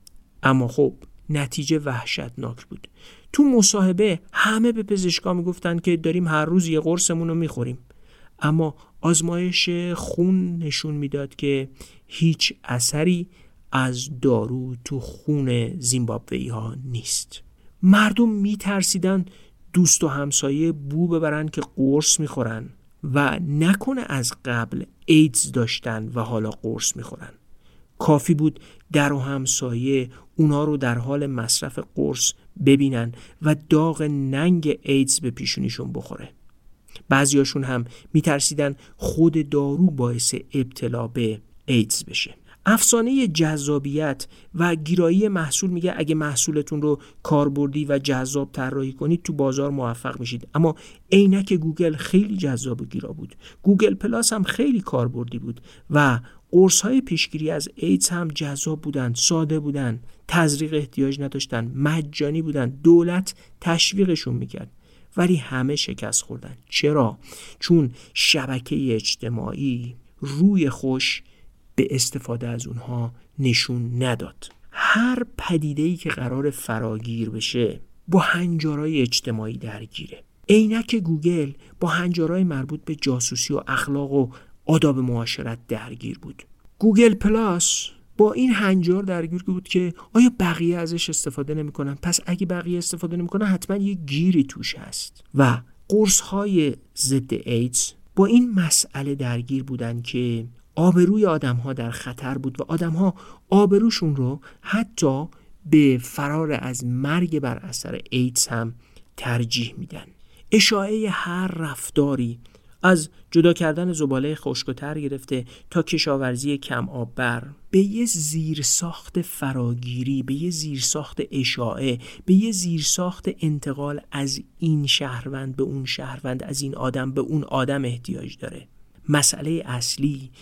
اما خب نتیجه وحشتناک بود. تو مصاحبه همه به پزشکا میگفتن که داریم هر روز یه قرصمون رو میخوریم، اما آزمایش خون نشون میداد که هیچ اثری از دارو تو خون زیمبابویی ها نیست. مردم میترسیدن دوست و همسایه بو ببرن که قرص میخورن و نکنه از قبل ایدز داشتن و حالا قرص میخورن. کافی بود در و همسایه اونا رو در حال مصرف قرص ببینن و داغ ننگ ایدز به پیشونیشون بخوره. بعضیاشون هم میترسیدن خود دارو باعث ابتلا به ایدز بشه. افسانه جذابیت و گیرایی محصول میگه اگه محصولتون رو کاربردی و جذاب طراحی کنید تو بازار موفق میشید. اما عینک گوگل خیلی جذاب و گیرا بود. گوگل پلاس هم خیلی کاربردی بود و قرص‌های پیشگیری از ایدز هم جذاب بودن، ساده بودن، تزریق احتیاج نداشتن، مجانی بودن، دولت تشویقشون میکرد. ولی همه شکست خوردن. چرا؟ چون شبکه اجتماعی روی خوش به استفاده از اونها نشون نداد. هر پدیده‌ای که قرار فراگیر بشه با هنجارهای اجتماعی درگیره. عینک گوگل با هنجارهای مربوط به جاسوسی و اخلاق و آداب معاشرت درگیر بود. گوگل پلاس با این هنجار درگیر بود که آیا بقیه ازش استفاده نمی‌کنن؟ پس اگه بقیه استفاده نمی‌کنن حتما یه گیری توش هست. و قرص‌های ضد ایدز با این مسئله درگیر بودن که آبروی آدم‌ها در خطر بود و آدم‌ها آبروشون رو حتی به فرار از مرگ بر اثر ایدز هم ترجیح میدن. اشاعه هر رفتاری از جدا کردن زباله خشک‌وتر گرفته تا کشاورزی کم آببر به یه زیرساخت فراگیری، به یه زیرساخت اشاعه، به یه زیرساخت انتقال از این شهروند به اون شهروند، از این آدم به اون آدم احتیاج داره. مسئله اصلی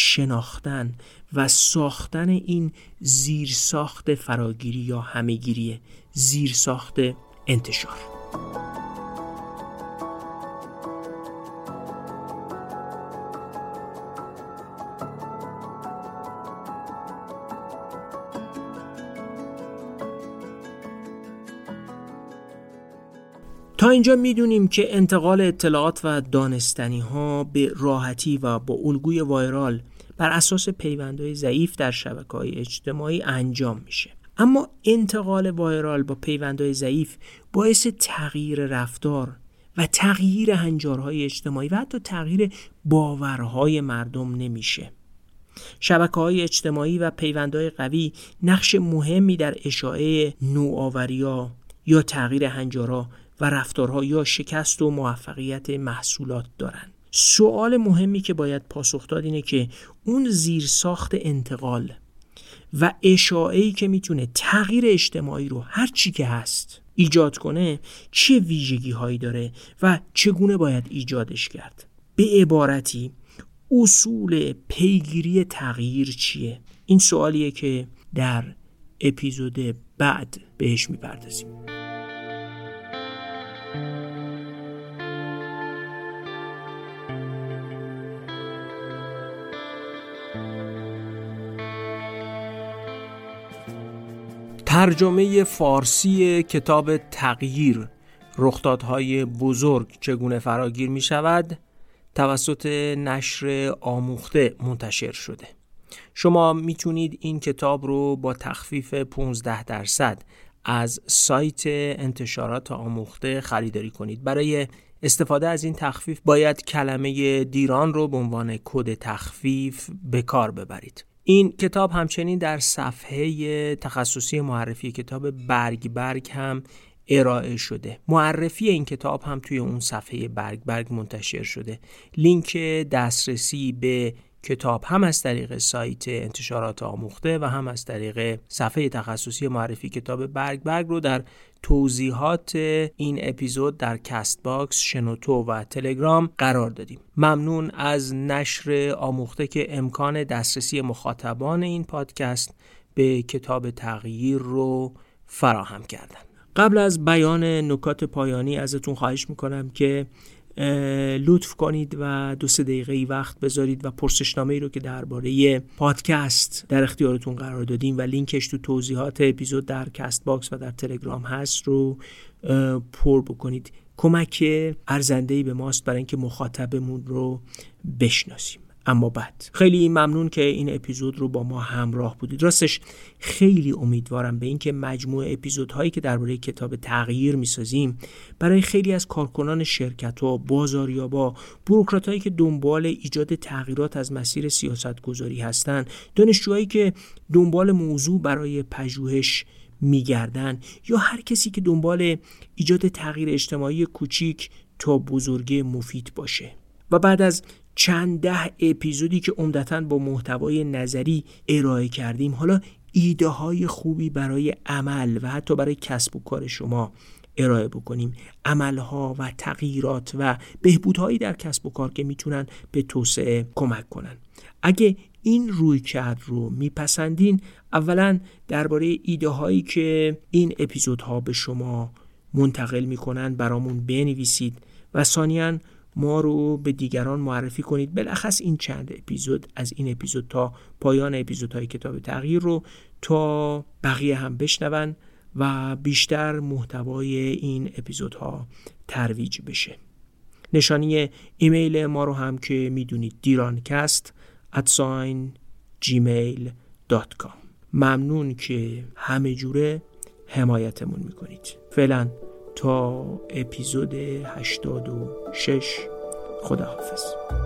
شناختن و ساختن این زیرساخت فراگیری یا همه‌گیری، زیرساخت انتشار. تا اینجا میدونیم که انتقال اطلاعات و دانستنی ها به راحتی و با الگوی وایرال بر اساس پیوندهای ضعیف در شبکه‌های اجتماعی انجام میشه. اما انتقال وایرال با پیوندهای ضعیف باعث تغییر رفتار و تغییر هنجارهای اجتماعی و حتی تغییر باورهای مردم نمیشه. شبکه‌های اجتماعی و پیوندهای قوی نقش مهمی در اشاعه نوآوری‌ها یا تغییر هنجارها و رفتارها یا شکست و موفقیت محصولات دارن. سوال مهمی که باید پاسخ داد اینه که اون زیرساخت انتقال و اشاعه‌ای که میتونه تغییر اجتماعی رو هر چی که هست ایجاد کنه چه ویژگی هایی داره و چگونه باید ایجادش کرد. به عبارتی اصول پیگیری تغییر چیه؟ این سوالیه که در اپیزود بعد بهش میپردازیم. ترجمه فارسی کتاب تغییر، رخدادهای بزرگ چگونه فراگیر می شود توسط نشر آموخته منتشر شده. شما میتونید این کتاب رو با تخفیف 15% از سایت انتشارات آموخته خریداری کنید. برای استفاده از این تخفیف باید کلمه دیران رو به عنوان کد تخفیف به کار ببرید. این کتاب همچنین در صفحه تخصصی معرفی کتاب برگ هم ارائه شده. معرفی این کتاب هم توی اون صفحه برگ منتشر شده. لینک دسترسی به کتاب هم از طریق سایت انتشارات آموخته و هم از طریق صفحه تخصصی معرفی کتاب برگ رو در توضیحات این اپیزود در کست باکس، شنوتو و تلگرام قرار دادیم. ممنون از نشر آموخته که امکان دسترسی مخاطبان این پادکست به کتاب تغییر رو فراهم کردن. قبل از بیان نکات پایانی ازتون خواهش میکنم که لطف کنید و 2-3 دقیقه وقت بذارید و پرسشنامه‌ای رو که درباره پادکست در اختیارتون قرار دادیم و لینکش تو توضیحات اپیزود در کست باکس و در تلگرام هست رو پر بکنید. کمک ارزنده‌ای به ماست برای اینکه مخاطبمون رو بشناسیم. اما بعد خیلی ممنون که این اپیزود رو با ما همراه بودید. راستش خیلی امیدوارم به اینکه مجموعه اپیزودهایی که درباره کتاب تغییر میسازیم برای خیلی از کارکنان شرکت‌ها، بازاریابا، بوروکراتایی که دنبال ایجاد تغییرات از مسیر سیاستگذاری هستن، دانشجوهایی که دنبال موضوع برای پژوهش میگردن یا هر کسی که دنبال ایجاد تغییر اجتماعی کوچیک تا بزرگی مفید باشه. و بعد از چند 10 اپیزودی که عمدتاً با محتوای نظری ارائه کردیم، حالا ایده های خوبی برای عمل و حتی برای کسب و کار شما ارائه بکنیم. عملها و تغییرات و بهبودهایی در کسب و کار که میتونن به توسعه کمک کنن. اگه این رویکرد رو میپسندین، اولا درباره ایده هایی که این اپیزودها به شما منتقل میکنن برامون بنویسید و ثانیاً ما رو به دیگران معرفی کنید. بالاخص این چند اپیزود از این اپیزود تا پایان اپیزودهای کتاب تغییر رو تا بقیه هم بشنون و بیشتر محتوای این اپیزودها ترویج بشه. نشانی ایمیل ما رو هم که میدونید dirancast@gmail.com. ممنون که همه جوره حمایتمون میکنید. فعلا تا اپیزود 86 خداحافظ.